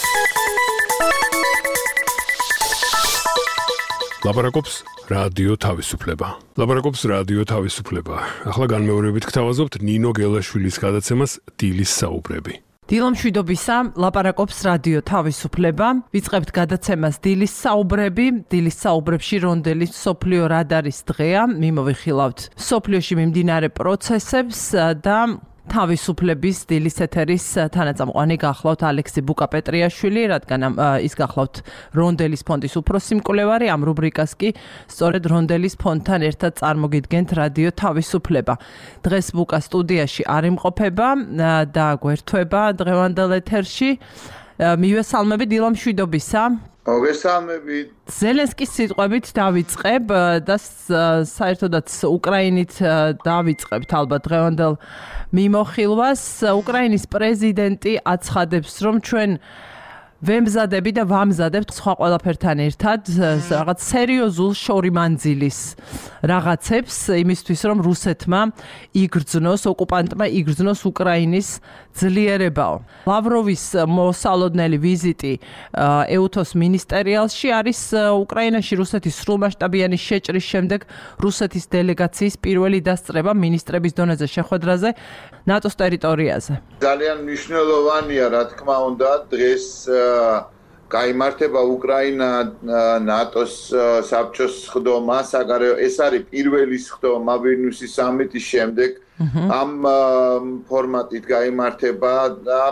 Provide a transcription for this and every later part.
ლაპარაკობს რადიო თავისუფლება. ლაპარაკობს რადიო თავისუფლება. ახლა განმეორებით გთავაზობთ ნინო გელაშვილის გადაცემას დილის საუბრები. დილამშვიდობისა, ლაპარაკობს რადიო თავისუფლება. ვიწყებთ გადაცემას დილის საუბრები. დილის საუბრებში რონდელის მსოფლიო რადარის დღეა. მიმოვიხილავთ მსოფლიოში მიმდინარე პროცესებს და თავისუფლების დილის ეთერის თანაწამყვანი გახლავთ ალექსი ბუკაპეტრიაშვილი, რადგან ის გახლავთ რონდელის ფონდის უფროსი მკვლევარი, ამ რუბრიკას კი სწორედ რონდელის ფონდთან ერთად წარმოგიდგენთ რადიო თავისუფლება. დღეს ბუკა სტუდიაში არ იმყოფება და გვერდება დღევანდელ ეთერში. მივესალმები დილამშვიდობისა. მოგესალმებით. ზელენსკის სიტყვებით დავიწყებ და საერთოდაც უკრაინით დავიწყებთ ალბათ დღევანდელ მიმოხილვას. უკრაინის პრეზიდენტი აცხადებს, რომ ჩვენ ვემზადები და ვამზადებთ სხვა ყველაფერთან ერთად რაღაც სერიოზულ შორიმანძილის რაღაცებს იმისთვის, რომ რუსეთმა იგრძნოს, ოკუპანტმა იგრძნოს უკრაინის ძლიერებაო. ლავროვის მოსალოდნელი ვიზიტი ეუთოს მინისტერიალში არის უკრაინაში რუსეთის სრულმასშტაბიანი შეჭრის შემდეგ რუსეთის დელეგაციის პირველი დასწრება მინისტრების დონეზე შეხვედრაზე ნატოს ტერიტორიაზე. ძალიან მნიშვნელოვანია, რა თქმა უნდა, დღეს გაიმართება უკრაინა ნატოს საბჭოს სხდომა, საგარეო ეს არის პირველი სხდომა ვილნიუსის სამიტის შემდეგ. ამ ფორმატით გაიმართება და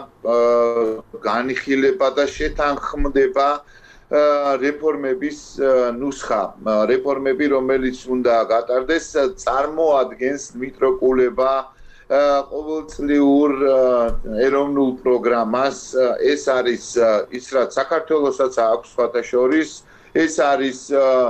განიხილება და შეთანხმდება რეფორმების ნუსხა. რეფორმები, რომელიც უნდა გატარდეს, წარმოადგენს მიტროკულება ყოველწლიურ ეროვნულ პროგრამას. ეს არის ის, რაც საქართველოსაც აქვს სხვათა შორის, ეს არის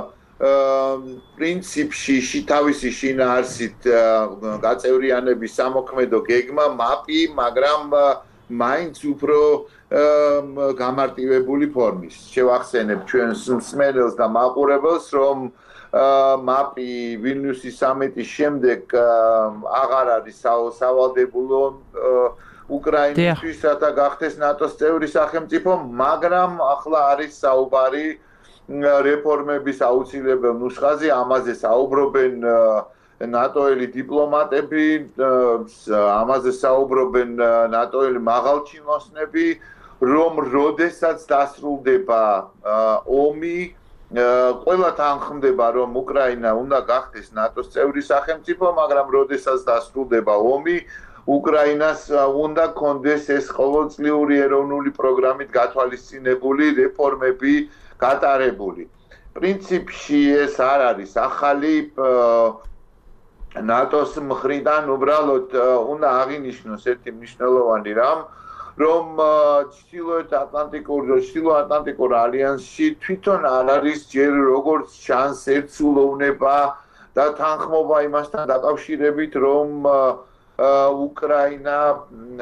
პრინციპში თავისი შინაარსით გაწევრიანების სამოქმედო გეგმა, მაპი, მაგრამ მაინც უფრო გამარტივებული ფორმის. შევახსენებ ჩვენს მსმენელს და მაყურებელს, რომ მაპი ვილნიუსის სამიტის შემდეგ აღარ არის სავალდებულო უკრაინისთვის, რათა გახდეს ნატოს წევრი სახელმწიფო, მაგრამ ახლა არის საუბარი რეფორმების აუცილებელ ნუსხაზე, ამაზე საუბრობენ ნატოელი დიპლომატები, ამაზე საუბრობენ ნატოელი მაღალჩინოსნები, რომ როდესაც დასრულდება ომი, ყველა თანხმდება, რომ უკრაინა უნდა გახდეს ნატოს წევრი სახელმწიფო, მაგრამ როდესაც დასრულდება ომი, უკრაინას უნდა კონდეს ეს ყოველწლიური ეროვნული პროგრამით გათვალისწინებული რეფორმები გატარებული. პრინციპში ეს არ არის ახალი ნატოს მხრიდან, უბრალოდ უნდა აღინიშნოს ერთი მნიშვნელოვანი რამ, რომ ჩრდილოატლანტიკურ ალიანსში თვითონ არ არის ჯერ როგორც ჩანს ერთსულოვნება და თანხმობა იმასთან დაკავშირებით, რომ უკრაინა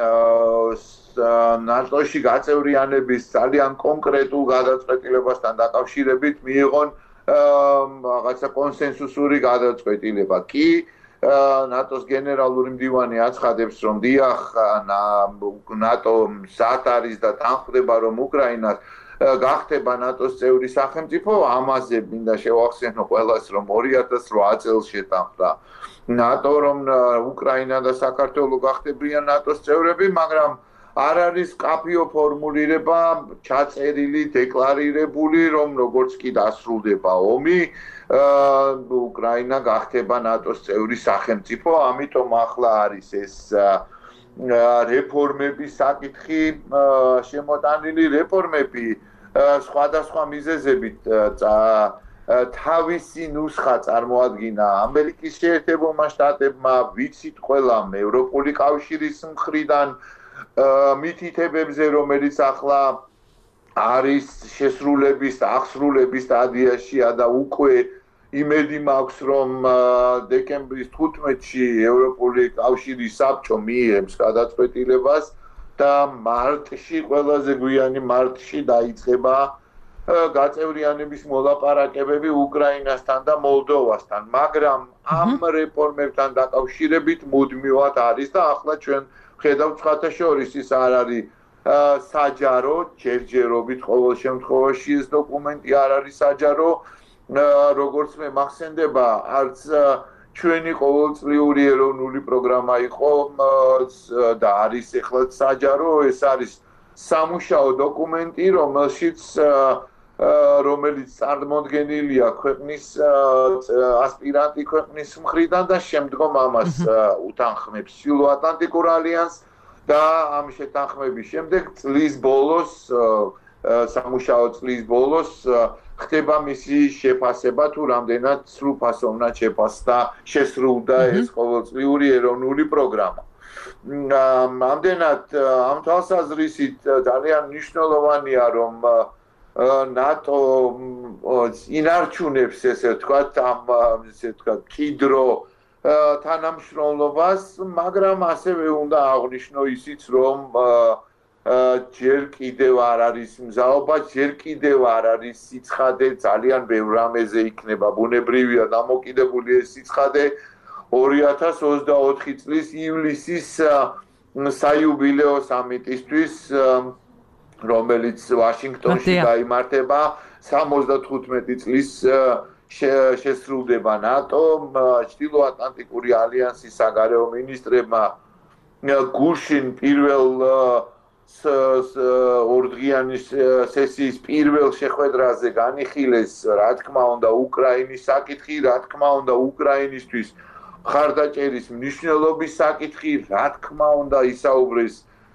ნატოში გაწევრიანების ძალიან კონკრეტულ გადაწყვეტილებასთან დაკავშირებით მიიღონ რაღაცა კონსენსუსური გადაწყვეტილება. კი ნატოს გენერალური მდივანი აცხადებს, რომ დიახ, ნატო მზად არის და თანხმდება, რომ უკრაინას გახდება ნატოს წევრი სახელმწიფო. ამაზე მინდა შევახსენო ყველას, რომ 2008 წელს შეთანხმდა ნატო, რომ უკრაინა და საქართველო გახდებიან ნატოს წევრები, მაგრამ არ არის კაფიო ფორმულირება ჩაწერილი, დეკლარირებული, რომ როგორც კი დასრულდება ომი, უკრაინა გახდება ნატოს წევრი სახელმწიფო. ამიტომ ახლა არის ეს რეფორმების საკითხი შემოტანილი. რეფორმები სხვადასხვა მიზეზებით თავისი ნუსხა წარმოადგინა ამერიკის შეერთებულმა შტატებმა, ვიცით ყველა ევროპული კავშირის მხრიდან მითითებებზე, რომელიც ახლა არის შესრულების, აღსრულების სტადიაშია და უკვე იმედი მაქვს, რომ დეკემბრის 15-ში ევროპული კავშირის საბჭო მიიღებს გადაწყვეტილებას და მარტში, ყველაზე გვიანი მარტში დაიწყება გაწევრიანების მოლაპარაკებები უკრაინასთან და მოლდოვასთან, მაგრამ ამ რეფორმებთან დაკავშირებით მუდმივად არის და ახლა ჩვენ ხედავთ სხვათა შორის ის არ არის საჯარო, ჯერჯერობით ყოველ შემთხვევაში ეს დოკუმენტი არ არის საჯარო, როგორც მე მახსენდება, არც ჩვენი ყოველწლიური ეროვნული პროგრამა იყო და არის ეხლაც საჯარო, ეს არის სამუშაო დოკუმენტი, რომელიც წარმოდგენილია ქვეყნის ასპირანტი ქვეყნის მხრიდან და შემდგომ ამას უთანხმებს ჩრდილო-ატლანტიკურ ალიანსს და ამ შეთანხმების შემდეგ წლის ბოლოს სამუშაო წლის ბოლოს ხდება მისი შეფასება თუ რამდენად სრულფასოვნად შესრულდა ეს ყოველწლიური ეროვნული პროგრამა. Ამდენად ამ თვალსაზრისით ძალიან მნიშვნელოვანია რომ NATO ინარჩუნებს ესე ვთქვათ მჭიდრო თანამშრომლობას, მაგრამ ასევე უნდა აღვნიშნო ისიც რომ ჯერ კიდევ არ არის მზაობა, ჯერ კიდევ არ არის სიცხადე, ძალიან ბევრ რამეზე იქნება ბუნებრივია დამოკიდებული ეს სიცხადე 2024 წლის ივლისის საიუბილეო სამიტისთვის, რომელიც ვაშინგტონში გაიმართება 75 წლის შესრულდება NATO, ჩრდილო-ატლანტიკური ალიანსის საგარეო მინისტრებმა გუშინ პირველ ორდღიანი სესიის პირველ შეხვედრაზე განიხილეს, რა თქმა უნდა, უკრაინის საკითხი, რა თქმა უნდა, უკრაინისთვის მხარდაჭერის მნიშვნელობის საკითხი, რა თქმა უნდა, ისაუბრეს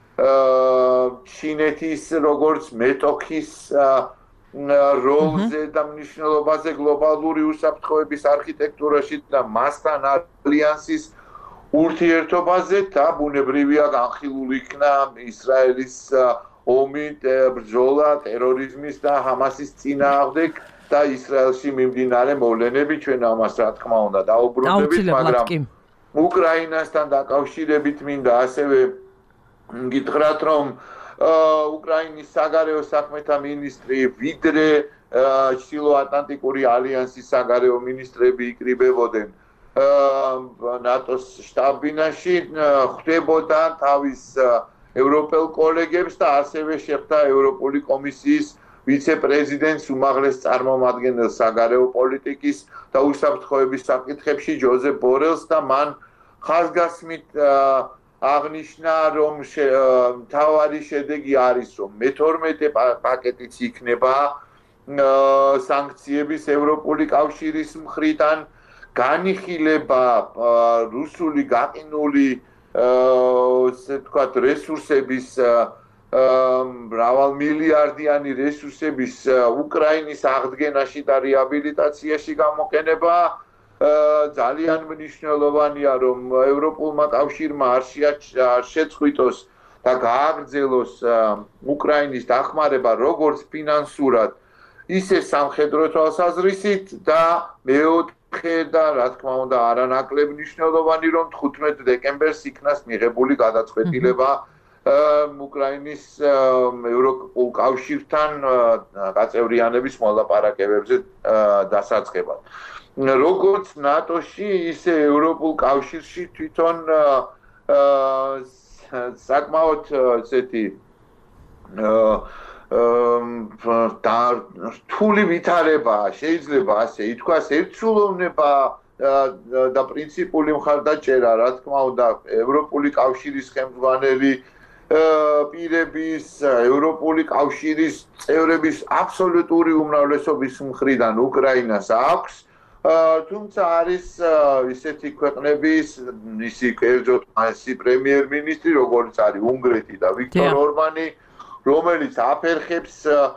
ჩინეთის როგორც მეტოქის როლზე და მნიშვნელობაზე გლობალური უსაფრთხოების არქიტექტურაში და მასთან ალიანსის ურთიერთობაზე და ბუნებრივია განხილული იქნა ისრაელის ომი, ბრძოლა ტერორიზმის და ჰამასის წინააღმდეგ და ისრაელში მიმდინარე მოვლენები, ჩვენ ამას რა თქმა უნდა დაუბრუნდებით, მაგრამ უკრაინასთან დაკავშირებით მინდა ასევე გითხრათ, რომ უკრაინის საგარეო საქმეთა მინისტრი ვიდრე ჩრდილო-ატლანტიკური ალიანსის საგარეო მინისტრები იკრიბებოდნენ ნატოს შტაბ-ბინაში, ხვდებოდა თავის ევროპელ კოლეგებს და ასევე შეხვდა ევროპული კომისიის ვიცე-პრეზიდენტს, უმაღლეს წარმომადგენელს საგარეო პოლიტიკის და უსაფრთხოების საკითხებში ჯოზეფ ბორელს და მან ხაზგასმით აღნიშნა, რომ მთავარი შედეგი არის, რომ მე-12 პაკეტიც იქნება სანქციების ევროპული კავშირის მხრიდან, განიხილება რუსული გაყინული ესე ვთქვათ რესურსების მრავალმილიარდიანი რესურსების უკრაინის აღდგენაში და რეაბილიტაციაში გამოყენება ძალიან მნიშვნელოვანია, რომ ევროპულმა კავშირმა არ შეწყვიტოს და გააგრძელოს უკრაინის დახმარება როგორც ფინანსურად, ისე სამხედრო თვალსაზრისით და მეოთხე და რა თქმა უნდა არანაკლებ მნიშვნელოვანი, რომ 15 დეკემბერს იქნას მიღებული გადაწყვეტილება უკრაინის ევროპულ კავშირთან გაწევრიანების მოლაპარაკებებზე დასაწყებად. როგორც ნატოში, ისე ევროპულ კავშირში თვითონ საკმაოდ ესეთი რთული ვითარებაა, შეიძლება ასე ითქვას, ერთსულოვნება და პრინციპული მხარდაჭერა, რა თქმა უნდა, ევროპული კავშირის ხელმძღვანელი პირების, ევროპული კავშირის წევრების აბსოლუტური უმრავლესობის მხრიდან უკრაინას აქვს, თუმცა არის ისეთი ქვეყნების, ისი კერძოდ მასი პრემიერ-მინისტრი, როგორც არის უნგრეთი და ვიქტორ ორბანი, რომელიც აფერხებს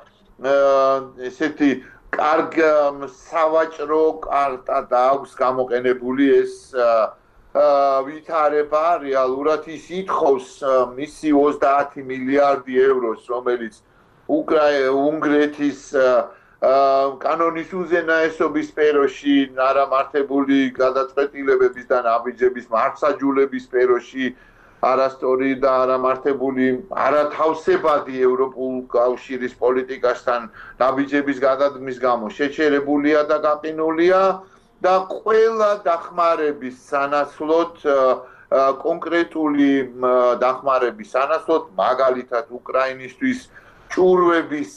ესეთი კარგ სავაჭრო კარტად აქვს გამოყენებული ეს ვითარება, რეალურად ის ითხოვს მისი 30 მილიარდი ევროს, რომელიც უნგრეთის კანონის უზენაესობის სფეროში, არამართებული გადაწყვეტილებების და ნაბიჯების მართსაჯულების სფეროში არასწორი და არამართებული არათავსებადი ევროპულ კავშირის პოლიტიკასთან ნაბიჯების გადადგმის გამო შეჩერებულია და გაყინულია და ყველა დახმარების სანაცვლოდ კონკრეტული დახმარების სანაცვლოდ, მაგალითად უკრაინისთვის ჭურვების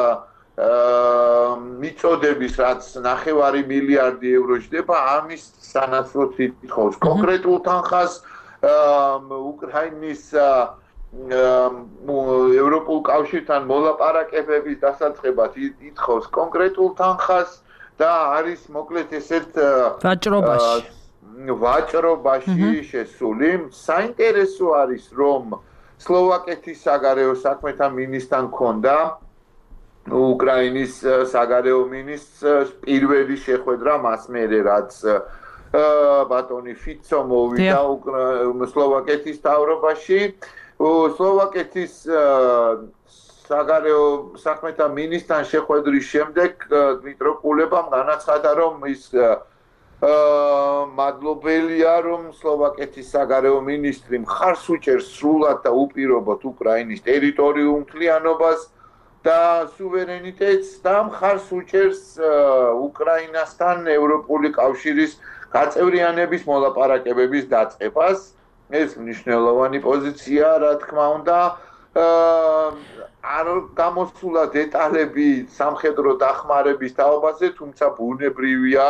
მიწოდების, რაც 9 მილიარდი ევრო ჯდება, ამის სანაცვლოდ ითხოვს კონკრეტულ თანხას უკრაინის ევროპულ კავშირთან მოლაპარაკებების დასაწყებად ითხოვს კონკრეტულ თანხას და არის მოკლედ ესეთ ვაჭრობაში შესული. საინტერესო არის, რომ სლოვაკეთის საგარეო საქმეთა მინისტრთან ჰქონდა უკრაინის საგარეო მინისტრს პირველი შეხვედრა მას მერე, რაც ბატონი ფიცო მოვიდა სლოვაკეთის მთავრობაში. სლოვაკეთის საგარეო საქმეთა მინისტრთან შეხვედრის შემდეგ დმიტრო კულებამ განაცხადა, რომ ის მადლობელია, რომ სლოვაკეთის საგარეო მინისტრი მხარს უჭერს სრულად და უპირობოდ უკრაინის ტერიტორიულ მთლიანობას და სუვერენიტეტს და მხარს უჭერს უკრაინასთან ევროპული კავშირის გაწევრიანების მოლაპარაკებების დაწყებას. ეს მნიშვნელოვანი პოზიცია, რა თქმა უნდა. არ გამოსულა დეტალები სამხედრო დახმარების თაობაზე, თუმცა ბუნებრივია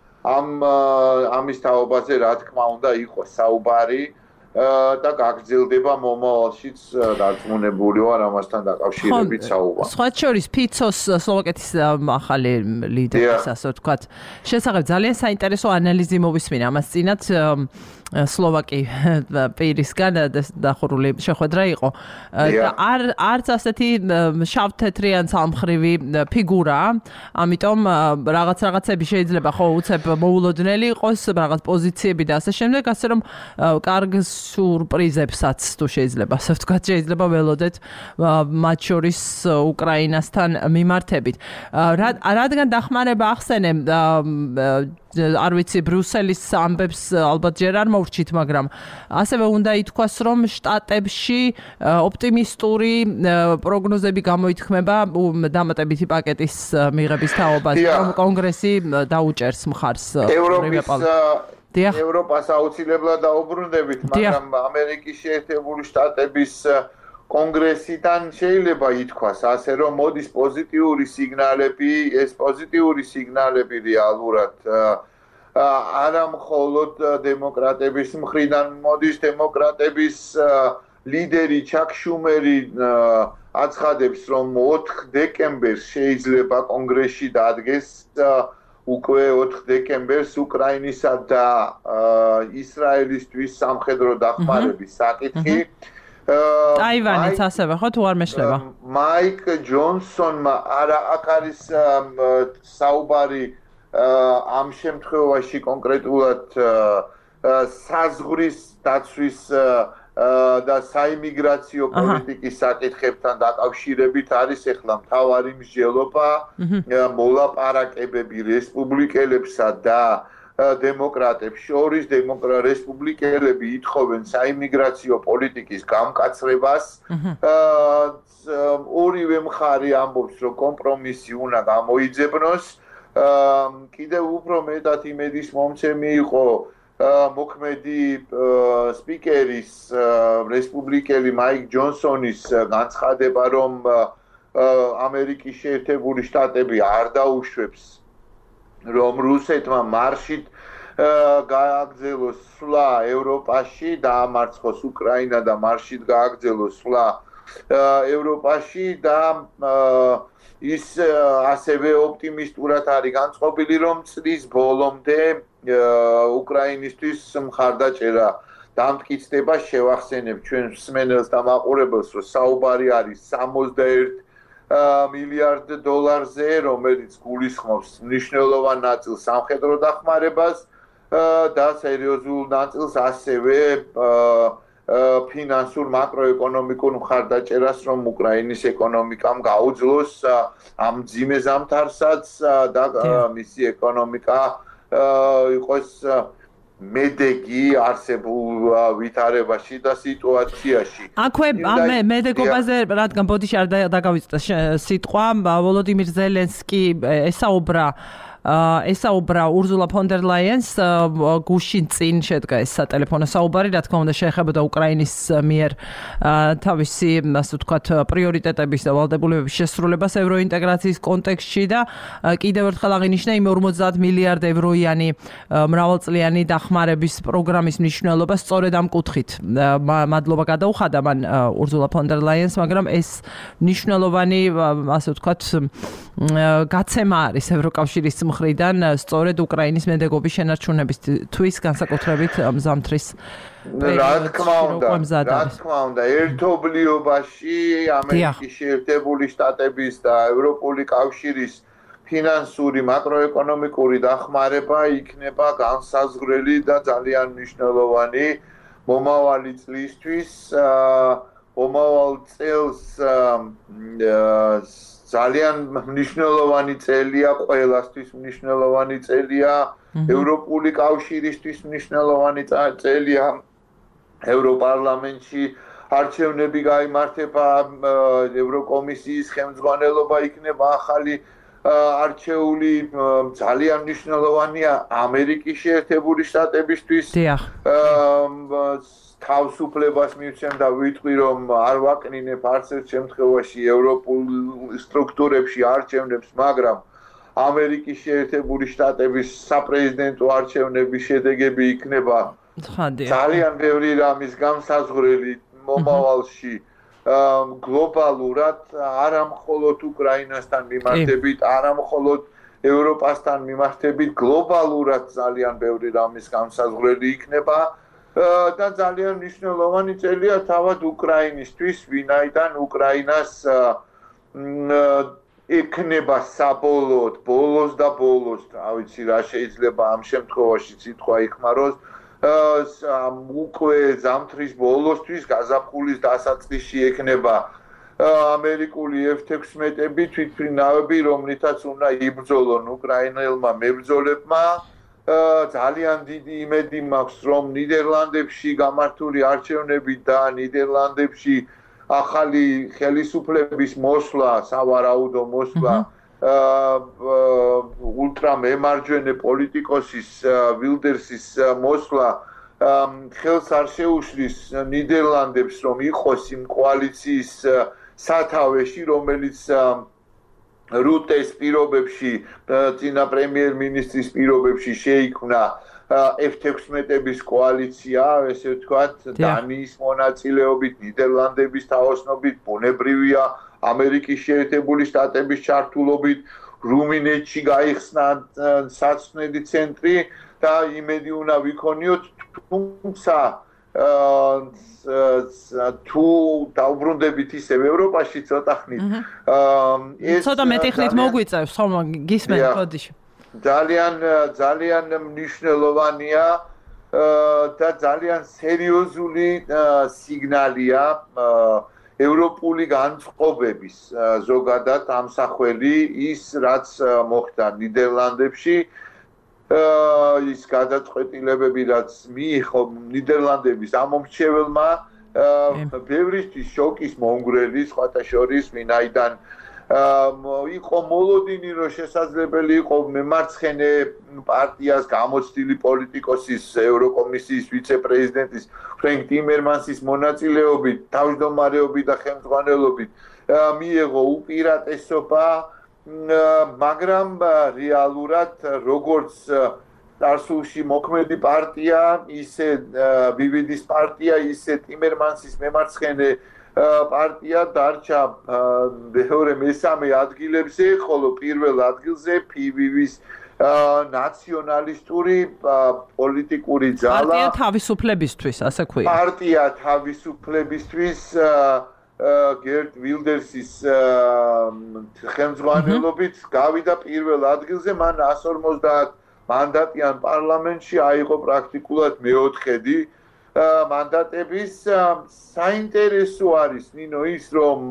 ამის თაობაზე, რა თქმა უნდა, იყო საუბარი და გაგრძელდება მომავალშიც დარწმუნებული ვარ ამასთან დაკავშირებით საუბარი. სხვა შორის ფიცოს სლოვაკეთის ახალი ლიდერის, ასე ვთქვათ, შესახებ ძალიან საინტერესო ანალიზი მოვისმინა ამას წინათ სლოვაკი პირისგან დახურული შეხვედრა იყო და არც ასეთი შავ-თეთრი ან ცალმხრივი ფიგურა, ამიტომ რაღაცები შეიძლება ხო უცებ მოულოდნელი იყოს, რაღაც პოზიციები და ასე შემდეგ, ასე რომ კარგ სურპრიზებსაც თუ შეიძლება ასე ვთქვათ, შეიძლება ველოდეთ მათ შორის უკრაინასთან მიმართებით. რადგან დახმარება ახსენე არ ვიცი ბრიუსელის ამბებს ალბათ ჯერ არ მოვrჩით, მაგრამ ასევე უნდა ითქვას, რომ შტატებში ოპტიმისტური პროგნოზები გამოითქმება დამატებითი პაკეტის მიღების თაობაზე, რომ კონგრესი დაუჭერს მხარს ევროპას აუცილებლად დაუბრუნდებით, მაგრამ ამერიკის შეერთებული შტატების კონგრესიდან შეიძლება ითქვას ასე, რომ მოდის პოზიტიური სიგნალები, ეს პოზიტიური სიგნალები რეალურად არა მხოლოდ დემოკრატების მხრიდან მოდის, დემოკრატების ლიდერი ჩაკ შუმერი აცხადებს, რომ 4 დეკემბერს შეიძლება კონგრესში დადგეს უკვე 4 დეკემბერს უკრაინისა და ისრაელისთვის სამხედრო დახმარების საკითხი. ტაივანიც ასევე ხო თუ არ მეშლება? მაიკ ჯონსონმა აქ არის საუბარი ამ შემთხვევაში კონკრეტულად საზღვრის დაცვის და საიმიგრაციო პოლიტიკის საკითხებთან დაკავშირებით არის ახლა მთავარი მსჯელობა მოლაპარაკებები რესპუბლიკელებსა და დემოკრატებს შორის. რესპუბლიკელები ითხოვენ საიმიგრაციო პოლიტიკის გამკაცრებას. ორივე მხარე ამბობს, რომ კომპრომისი უნდა გამოიძებნოს. კიდევ უფრო მეტად იმედის მომცემი იყო მოქმედი სპიკერის რესპუბლიკელი მაიკ ჯონსონის განცხადება, რომ ამერიკის შეერთებული შტატები არ დაუშვებს, რომ რუსეთმა მარშით გააგრძელოს სვლა ევროპაში, დაამარცხოს უკრაინა და მარშით გააგრძელოს სვლა ევროპაში და ის ასევე ოპტიმისტურად არის განწყობილი, რომ წლის ბოლომდე უკრაინისთვის მხარდაჭერა დამტკიცდება. შევახსენებ ჩვენ მსმენელს და მაყურებელს, რომ საუბარი არის 61 მილიარდ დოლარზე, რომელიც გულისხმობს მნიშვნელოვან ნაწილს სამხედრო დახმარებას და სერიოზულ ნაწილს ასევე ფინანსურ მაკროეკონომიკურ მხარდაჭერას, რომ უკრაინის ეკონომიკამ გაუძლოს ამ მძიმე ზამთარსაც და მისი ეკონომიკა იყოს მედეგი არსებულ ვითარებაში და სიტუაციაში. აქვე მედეგობაზე რადგან ბოდიში არ დაგავიწყდა სიტყვა, ვოლოდიმირ ზელენსკი ესაუბრა ესაუბრა ურზულა ფონ დერ ლაიენს გუშინ წინ შედგა ეს სატელეფონო საუბარი, რა თქმა უნდა შეეხებოდა უკრაინის მიერ თავისი, ასე ვთქვათ, პრიორიტეტების და ვალდებულებების შესრულებას ევროინტეგრაციის კონტექსტში და კიდევ ერთხელ აღინიშნა იმ 50 მილიარდ ევროიანი მრავალწლიანი დახმარების პროგრამის მნიშვნელობა სწორედ ამ კუთხით. მადლობა გადაუხადა მან ურზულა ფონ დერ ლაიენს, მაგრამ ეს მნიშვნელოვანი, ასე ვთქვათ, გაცემა არის ევროკავშირის მხრიდან სწორედ უკრაინის მედეგობის შენარჩუნებისთვის, განსაკუთრებით ზამთრის რა თქმა უნდა, ერთობლიობაში ამერიკის შეერთებული შტატების და ევროპული კავშირის ფინანსური მაკროეკონომიკური დახმარება იქნება განსაზღვრელი და ძალიან მნიშვნელოვანი მომავალი წლისთვის, მომავალ წელს ძალიან მნიშვნელოვანი წელია, ყველასთვის მნიშვნელოვანი წელია, ევროპული კავშირისთვის მნიშვნელოვანი წელია, ევროპარლამენტში არჩევნები გაიმართება, ევროკომისიის ხელმძღვანელობა იქნება ახალი არჩეული, ძალიან მნიშვნელოვანია ამერიკის შეერთებული შტატებისთვის. თავისუფლებას მივცემ და ვიტყვი, რომ არ ვაკნინებ არც ერთ შემთხვევაში ევროპულ სტრუქტურებში არჩევნებს, მაგრამ ამერიკის შეერთებული შტატების საპრეზიდენტო არჩევნების შედეგები იქნება ძალიან ბევრი რამის განსაზღვრელი მომავალში გლობალურად, არა მხოლოდ უკრაინასთან მიმართებით, არა მხოლოდ ევროპასთან მიმართებით, გლობალურად ძალიან ბევრი რამის განსაზღვრელი იქნება. და ძალიან მნიშვნელოვანი წელია თავად უკრაინისთვის, ვინაიდან უკრაინას ექნება საბოლოოდ, ბოლოს და ბოლოს, რა ვიცი რა შეიძლება ამ შემთხვევაში სიტყვა იხმაროს, უკვე ზამთრის ბოლოსთვის გაზაფხულის დასაწყისში ექნება ამერიკული F-16-ები, თვითმფრინავები, რომლითაც უნდა იბრძოლონ უკრაინელმა მებრძოლებმა. ძალიან დიდი იმედი მაქვს, რომ ნიდერლანდებში გამართული არჩევნები და ნიდერლანდებში ახალი ხელისუფლების მოსვლა, სავარაუდო მოსვლა ულტრამემარჯვენე პოლიტიკოსის ვილდერსის მოსვლა ხელს არ შეუშლის ნიდერლანდებს, რომ იყოს იმ კოალიციის სათავეში, რომელიც რუტეს პირობებში, წინა პრემიერ-მინისტრის პირობებში შეიქმნა F-16-ების კოალიცია, ესე ვთქვათ, დანიის მონაწილეობით, ნიდერლანდების თაოსნობით, ბუნებრივია ამერიკის შეერთებული შტატების ჩართულობით, რუმინეთში გაიხსნა საცვლელი ცენტრი და იმედი უნდა ვიქონიოთ, თუმცა თუ დაუბრუნდებით ისევ ევროპაში ცოტა ხნით. ცოტა მეტი ხნით მოგვიწევს, ხომ გისმენ ბოდიში. ძალიან მნიშვნელოვანია და ძალიან სერიოზული სიგნალია ევროპული განწყობების ზოგადად ამსახველი ის რაც მოხდა ნიდერლანდებში ის გადაწყვეტილებები რაც მიიღო ნიდერლანდების ამომრჩეველმა ბევრისთვის შოკის მომგვრელი სხვათა შორის ვინაიდან იყო მოლოდინი რომ შესაძლებელი იყო მემარცხენე პარტიას გამოცდილი პოლიტიკოსის ევროკომისიის ვიცე-პრეზიდენტის ფრენკ ტიმერმანსის მონაწილეობით თავმჯდომარეობით და ხელმძღვანელობით მიიღო უპირატესობა მაგრამ რეალურად როგორც წარსულში მოქმედი პარტია ისე ბივიდის პარტია ისე ტიმერმანსის მემარცხენე პარტია დარჩა მეორე მესამე ადგილებზე, ხოლო პირველ ადგილზე PVV-ს ნაციონალისტური პოლიტიკური ძალა პარტია თავისუფლებისთვის, ასე ქვია. პარტია თავისუფლებისთვის გერტ ვილდერსის ხელმძღვანელობით გავიდა პირველ ადგილზე, მან 150 მანდატიან პარლამენტში აიღო პრაქტიკულად მეოთხედი მანდატების საინტერესო არის ნინო ის რომ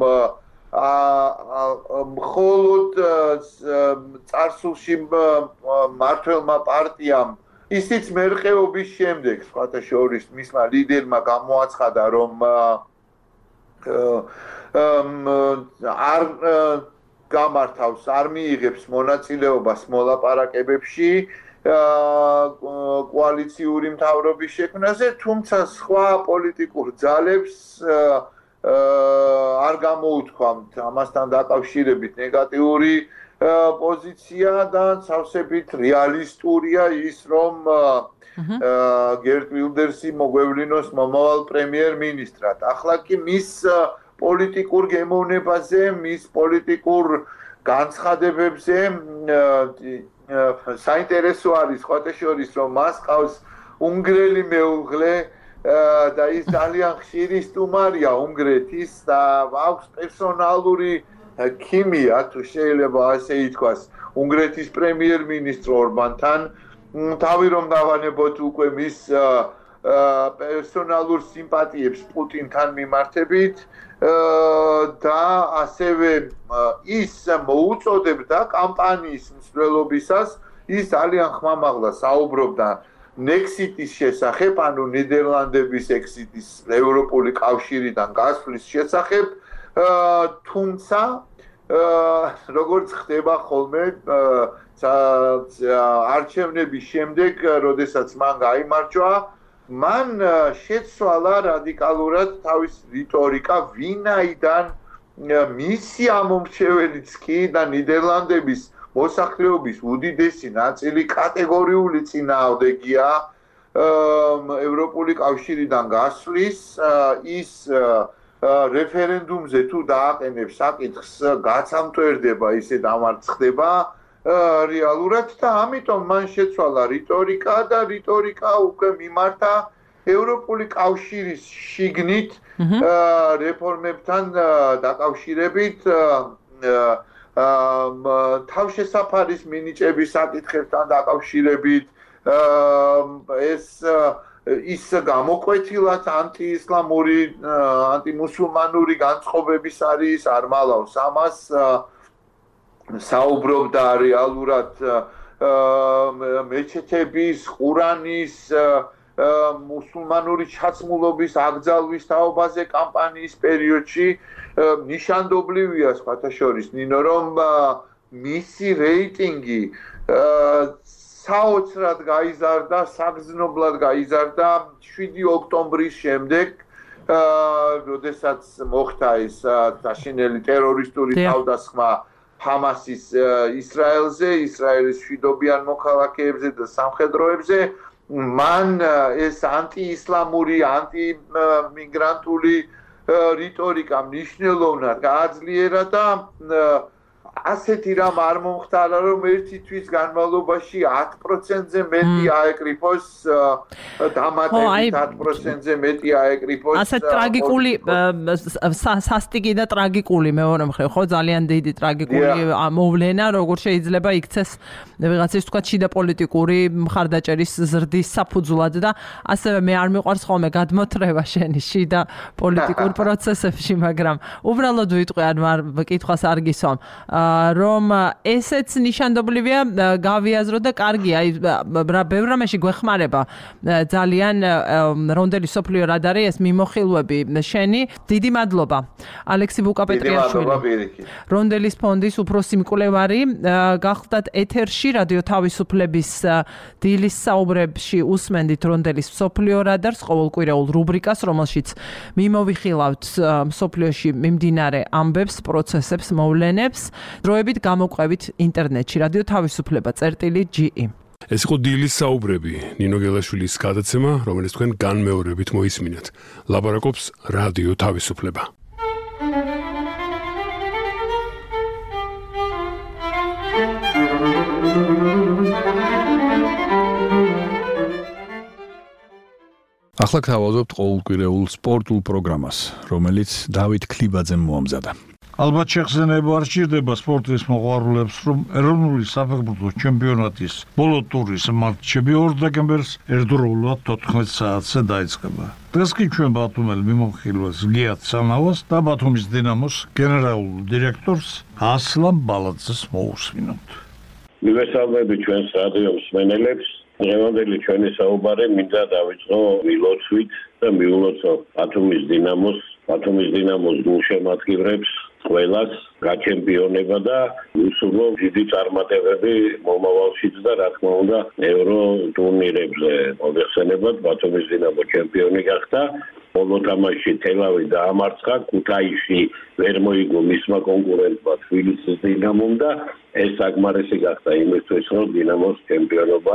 მხოლოდ წარსულში მმართველმა პარტიამ ისიც მერყეობის შემდეგ სხვათა შორის მისმა ლიდერმა გამოაცხადა რომ არ გამართავს, არ მიიღებს მონაწილეობას მოლაპარაკებებში კოალიციური მთავრობის შექმნაზე, თუმცა სხვა პოლიტიკურ ძალებს არ გამოუთქვამთ ამასთან დაკავშირებით ნეგატიური პოზიცია და სავსებით რეალისტურია ის, რომ გერტ ვილდერსი მოგვევლინოს მომავალ პრემიერ-მინისტრად. ახლა კი მის პოლიტიკურ გემოვნებაზე, მის პოლიტიკურ განცხადებებზე საინტერესო არის ხოთა შორის, რომ მას ყავს უნგრელი მეუღლე და ის ძალიან ხშირი სტუმარია უნგრეთის და აქვს პერსონალური ქიმია, თუ შეიძლება ასე ითქვას, უნგრეთის პრემიერ-მინისტრ ორბანთან. თავი რომ დავანებოთ უკვე მის პერსონალურ სიმპათიებს პუტინთან მიმართებით და ასევე ის მოუწოდებდა კამპანიის მსვლელობისას, ის ძალიან ხმამაღლა საუბრობდა ნექსიტის შესახებ, ანუ ნიდერლანდების ექსიტის ევროპული კავშირიდან გასვლის შესახებ, თუმცა როგორც ხდება ხოლმე არჩევნების შემდეგ, როდესაც მან გაიმარჯვა, მან შეცვალა რადიკალურად თავის რიტორიკა, ვინაიდან მისი ამომრჩეველიც კი და ნიდერლანდების მოსახლეობის უდიდესი ნაწილი კატეგორიული წინააღმდეგია ევროპული კავშირიდან გასვლის, ის რეფერენდუმზე თუ დააყენებს საკითხს, გაცამტვერდება, ისე დამარცხდება რეალურად და ამიტომ მან შეცვალა რიტორიკა და რიტორიკა უკვე მიმართა ევროპული კავშირის შიგნით რეფორმებთან დაკავშირებით, თავშესაფარის მინიჭების საკითხებთან დაკავშირებით, ის გამოკვეთილად ანტიისლამური, ანტიმუსულმანური განწყობების არის, არ მალავს ამას, საუბრობდა რეალურად მეჩეთების, ყურანის, მუსულმანური ჩაცმულობის აკრძალვის თაობაზე კამპანიის პერიოდში. ნიშანდობლივია სხვათა შორის, ნინო, რომ მისი რეიტინგი საოცრად გაიზარდა, საგრძნობლად გაიზარდა 7 ოქტომბრის შემდეგ, როდესაც მოხდა ეს დაშინელი ტერორისტული თავდასხმა ჰამასის ისრაელზე, ისრაელის მშვიდობიან მოქალაქეებზე და სამხედროებზე. მან ეს ანტიისლამური, ანტიმიგრანტული რიტორიკა მნიშვნელოვნად გააძლიერა და ასეთი რამ არ მომხდარა, რომ ერთი თვის განმავლობაში 10%-ზე მეტი აეკრიფოს დამატებით 10%-ზე მეტი აეკრიფოს. ასე ტრაგიკული, სასტიკი და ტრაგიკული მეორე მხრივ, ხო, ძალიან დიდი ტრაგიკული მოვლენა, როგორ შეიძლება იქცეს ვიღაცის თქვა შიდა პოლიტიკური მხარდაჭერის ზრდის საფუძვლად და ასევე მე არ მიყვარს ხოლმე გადმოთრევა შენი შიდა პოლიტიკურ პროცესებში, მაგრამ უბრალოდ ვიტყვი, ანუ კითხვას არ გისვამ. რომ ესეც ნიშანდობლივია გავიაზრო და კარგია, ბევრ რამეში გვეხმარება ძალიან რონდელის სოფლიო რადარი ეს მიმოხილვები შენი. დიდი მადლობა ალექსი ბუკაპეტრიაშვილი, რონდელის ფონდის უფროსი მკვლევარი, გახდათ ეთერში რადიო თავისუფლების დილის საუბრებში უსმენდით რონდელის სოფლიო რადარს, ყოველკვირეულ რუბრიკას, რომელშიც მიმოვიხილავთ სოფლიოში მიმდინარე ამბებს, პროცესებს, მოვლენებს. დროებით გამოყვებით ინტერნეტში რადიო თავისუფლება წერტილი.ge. ეს იყო დილის საუბრები, ნინო გელაშვილის გადაცემა, რომელიც თქვენ განმეორებით მოისმინეთ. ლაპარაკობს რადიო თავისუფლება. ახლა გთავაზობთ ყოველკვირეულ სპორტულ პროგრამას, რომელიც დავით ქლიბაძემ მოამზადა. ალბათ შეხსენება არ სჭირდება სპორტის მოყვარულებს, რომ ეროვნული საფეხბურთო ჩემპიონატის ბოლო ტურის მატჩები 2 დეკემბერს ერთდროულად 14 საათზე დაიწყება. დღეს კი ჩვენ ბათუმელ მიმოხილვას გიათ სანავას და ბათუმის დინამოს გენერალურ დირექტორს ასლან ბალაძეს მოусმინოთ. მივესალმები ჩვენს რადიო მსმენელებს. დღევანდელი ჩვენი საუბარი მინდა დავიწყო მილოცვით და მიულოცო ბათუმის დინამოს გულშემატკივრებს ყველას გაჩემპიონება და უსულო დიდი წარმატებები მომავალშიც და რა თქმა უნდა ევრო ტურნირებზე მოგეხსენებათ ბათუმის დინამო ჩემპიონი გახდა ბოლო თამაში თელავი დაამარცხა ქუთაისში ვერ მოიგო მისმა კონკურენტმა თბილისის დინამომ და ეს საკმარისი გახდა იმისთვის რომ დინამოს ჩემპიონობა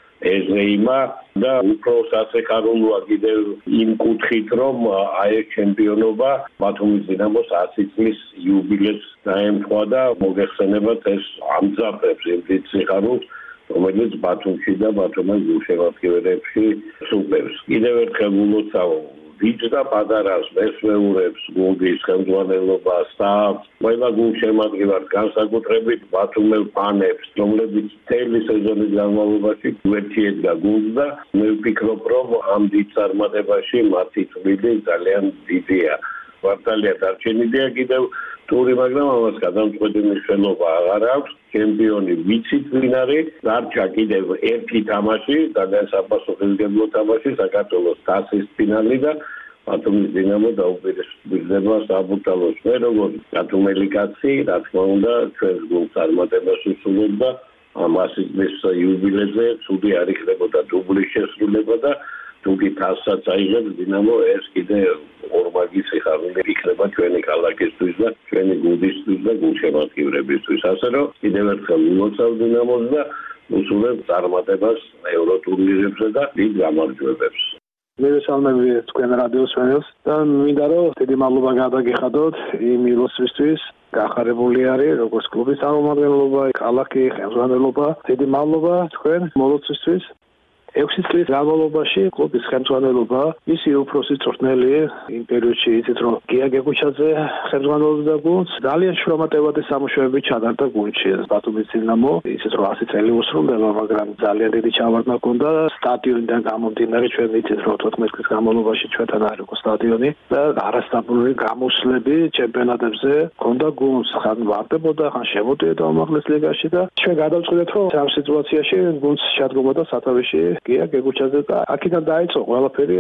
ეზეიმა და უფრო სასექარულოა კიდევ იმ კუთხით რომ აი ჩემპიონობა ბათუმის დინამოს 100 წლის იუბილეს დაემთხვა და მოგეხსენებათ ეს ამძაფრებს იმ დიდ სიხარულს რომელიც ბათუმში და ბათუმის გულშემატკივრებში სუპებს კიდევ ერთხელ ულოცავ დიდ და პატარას მესვეურებს გუნდის ხელმძღვანელობა სტაფს ყველა გულშემატკივარს განსაკუთრებით ბათუმელ ფანებს რომლებიც მთელი სეზონის განმავლობაში გვერდიედგა გუნდს და მე ვფიქრობ რომ ამ დიდ წარმატებაში მათი წვლილი ძალიან დიდია მართალია დარჩენილია კიდევ ტური მაგრამ ამას გადამწყვეტი მნიშვნელობა აღარ აქვს ჩემპიონი ვიცით ვინ არის დარჩა კიდევ ერთი თამაში ძალიან საპასუხისმგებლო თამაში საქართველოს თასის ფინალი და ბათუმის დინამო დაუპირისპირდება საბურთალოს მე როგორც ბათუმელი კაცი რა თქმა უნდა ჩვენს გუნდს წარმატებას უსურვებ და ამ 100 წლის იუბილეზე ცუდი არ იქნებოდა დუბლის შესრულება და თუკი თასსაც აიღებს დინამო ეს კიდევ ორმაგი სიხარული იქნება ჩვენი ქალაქისთვის და ჩვენი გუნდისთვის და გულშემატკივრებისთვის ასე რომ კიდევ ერთხელ ულოცავ დინამოს და უსურვებ წარმატებას ევროტურნირებზე და დიდ გამარჯვებებს მივესალმები თქვენ რადიოს მსმენელს და მინდა რომ დიდი მადლობა გადაგიხადოთ იმ ილუსტრისთვის გახარებული არის როგორც კლუბის წარმომადგენლობა ქალაქი ხელმძღვანელობა დიდი მადლობა თქვენ მოლოცვისთვის 6 წლის განმავლობაში კლუბის ხელმძღვანელობა მისი უფროსი წვრთნელი იმ პერიოდში იცით რომ გია გეგუჩაძე ხელმძღვანელობდა გუნდს ძალიან შრომატევადი სამუშაოები ჩატარდა გუნდში ბათუმის დინამო იცით რომ 100 წელი უსრულდება მაგრამ ძალიან დიდი ჩავარდნა ჰქონდა სტადიონიდან გამომდინარე ჩვენ იცით რომ 14 წლის განმავლობაში ჩვენთან არ იყო სტადიონი და არასტაბილური გამოსვლები ჩემპიონატებზე ჰქონდა გუნდს ხან ვარდებოდა ხან შემოდიოდა უმაღლეს ლიგაში და ჩვენ გადავწყვეტეთ რომ ამ სიტუაციაში გუნდს შეადგებოდა სათავეში გია გეგუჩაძე და აქედან დაიწყო ყველაფერი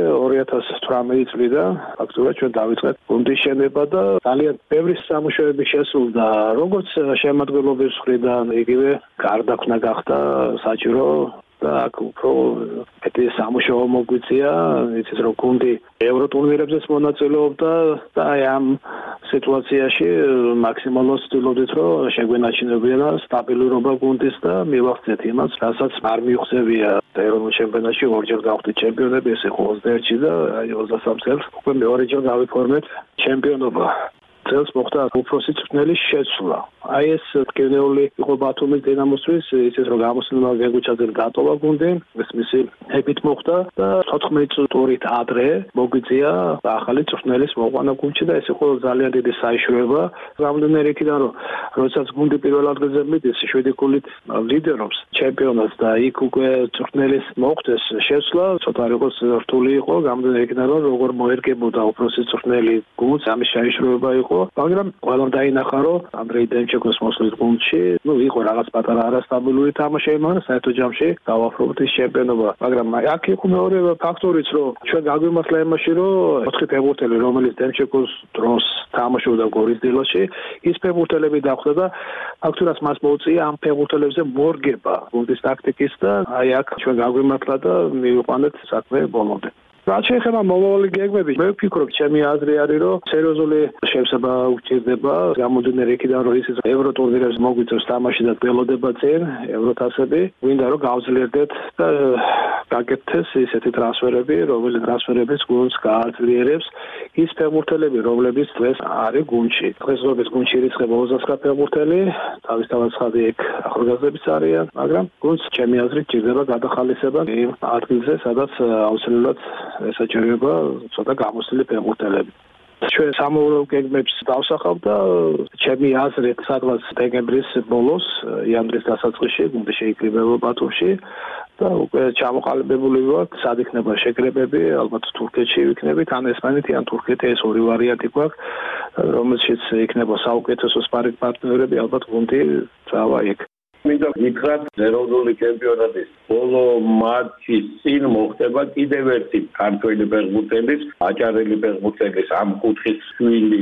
2018 წლიდან ფაქტობრივად ჩვენ დავიწყეთ გუნდის შენება და ძალიან ბევრი სამუშაოები შესრულდა როგორც შემადგენლობის მხრიდან იგივე გარდაქმნა გახდა საჭირო და აქ უფრო მეტი სამუშაო მოგვიწია იცით რომ გუნდი ევროტურნირებზეც მონაწილეობდა და აი ამ სიტუაციაში მაქსიმალურად ვცდილობდით რომ შეგვენაჩინებინა სტაბილურობა გუნდის და მივახცეთ იმას რასაც არ მივხსევია ეროვნულ ჩემპიონატში ორჯერ გავხდით ჩემპიონები ეს იყო 21-ში და აი 23 წელს უკვე მეორეჯერ გავიფორმეთ ჩემპიონობა წელს მოხდა უფროსი წვრთნელის შეცვლა. აი ეს ტკივნეული იყო ბათუმის დინამოსთვის, ისეთ რომ გამოსულმა გეგუჩაძემ დატოვა გუნდი, ეს მისი ჰებით მოხდა და 14 ტურით ადრე მოგვიწია ახალი წვრთნელის მოყვანა გუნდში და ეს იყო ძალიან დიდი საიშროება. რამდენიმე იქიდან რომ როდესაც გუნდი პირველ ადგილზე მიდის 7 გოლით ლიდერობს ჩემპიონატს და იქ უკვე წვრთნელის მოხდეს შეცვლა, ცოტა არ იყოს რთული იყო, რამდენიმე იქიდან რომ როგორ მოერგებოდა უფროსი წვრთნელი გუნდს, ამის საიშროება იყო მაგრამ ყველამ დაინახა რომ ანდრეი დემჩეკოს მოსვლის გუნდში იყო რაღაც პატარა არასტაბილური თამაში მაგრამ საერთო ჯამში გავაფრთხილდით ის ჩემპიონობა მაგრამ აქ იყო მეორე ფაქტორიც რომ ჩვენ გაგვიმართლა იმაში რომ 4 ფეხბურთელი რომელიც დემჩეკოს დროს თამაშობდა გორის დილოში ის ფეხბურთელები დახვდა და ფაქტურად მას მოუწია ამ ფეხბურთელებზე მორგება გუნდის ტაქტიკის და აი აქ ჩვენ გაგვიმართლა და მივიყვანეთ საქმე ბოლომდე რაც შეეხება მომავალი გეგმები, მე ვფიქრობ, ჩემი აზრი არის, რომ სერიოზული შევსება უჭირდება, გამომდინარე იქიდან, რომ ის ევროტურნირებს მოგვიწევს თამაში და გველოდება წინ ევროთასები, გვინდა რომ გავძლიერდეთ და გაკეთდეს ისეთი ტრანსფერები, რომელიც ტრანსფერებიც გუნდს გააძლიერებს ის ფეხბურთელები, რომლებიც დღეს არის გუნდში. დღეს როგორც გუნდში ირიცხება 29 ფეხბურთელი, თავისთავად ცხადი იქ ახალგაზრდებიც არიან, მაგრამ გუნდს ჩემი აზრით ჭირდება გადახალისება იმ ადგილზე, სადაც აუცილებლად ესაჭიროება ცოტა გამოსული ფეხბურთელები. ჩვენ სამოურავ გეგმებს დავსახავ და ჩემი აზრით სადღაც დეკემბრის ბოლოს, იანვრის დასაწყისში გუნდი შეიკრიბება ბათუმში და უკვე ჩამოყალიბებული ვართ, სად იქნება შეკრებები, ალბათ თურქეთში ვიქნებით, ან ესპანეთი, ან თურქეთი, ეს ორი ვარიანტი გვაქვს, რომელშიც იქნება საუკეთესო სპარინგ პარტნიორები, ალბათ გუნდი წავა იქ. მინდა ვიქრათ ეროვნული ჩემპიონატის ბოლო მატჩის წინ მოხდება კიდევ ერთი ქართველი ფეხბურთელის, აჭარელი ფეხბურთელის ამ კუთხის შვილის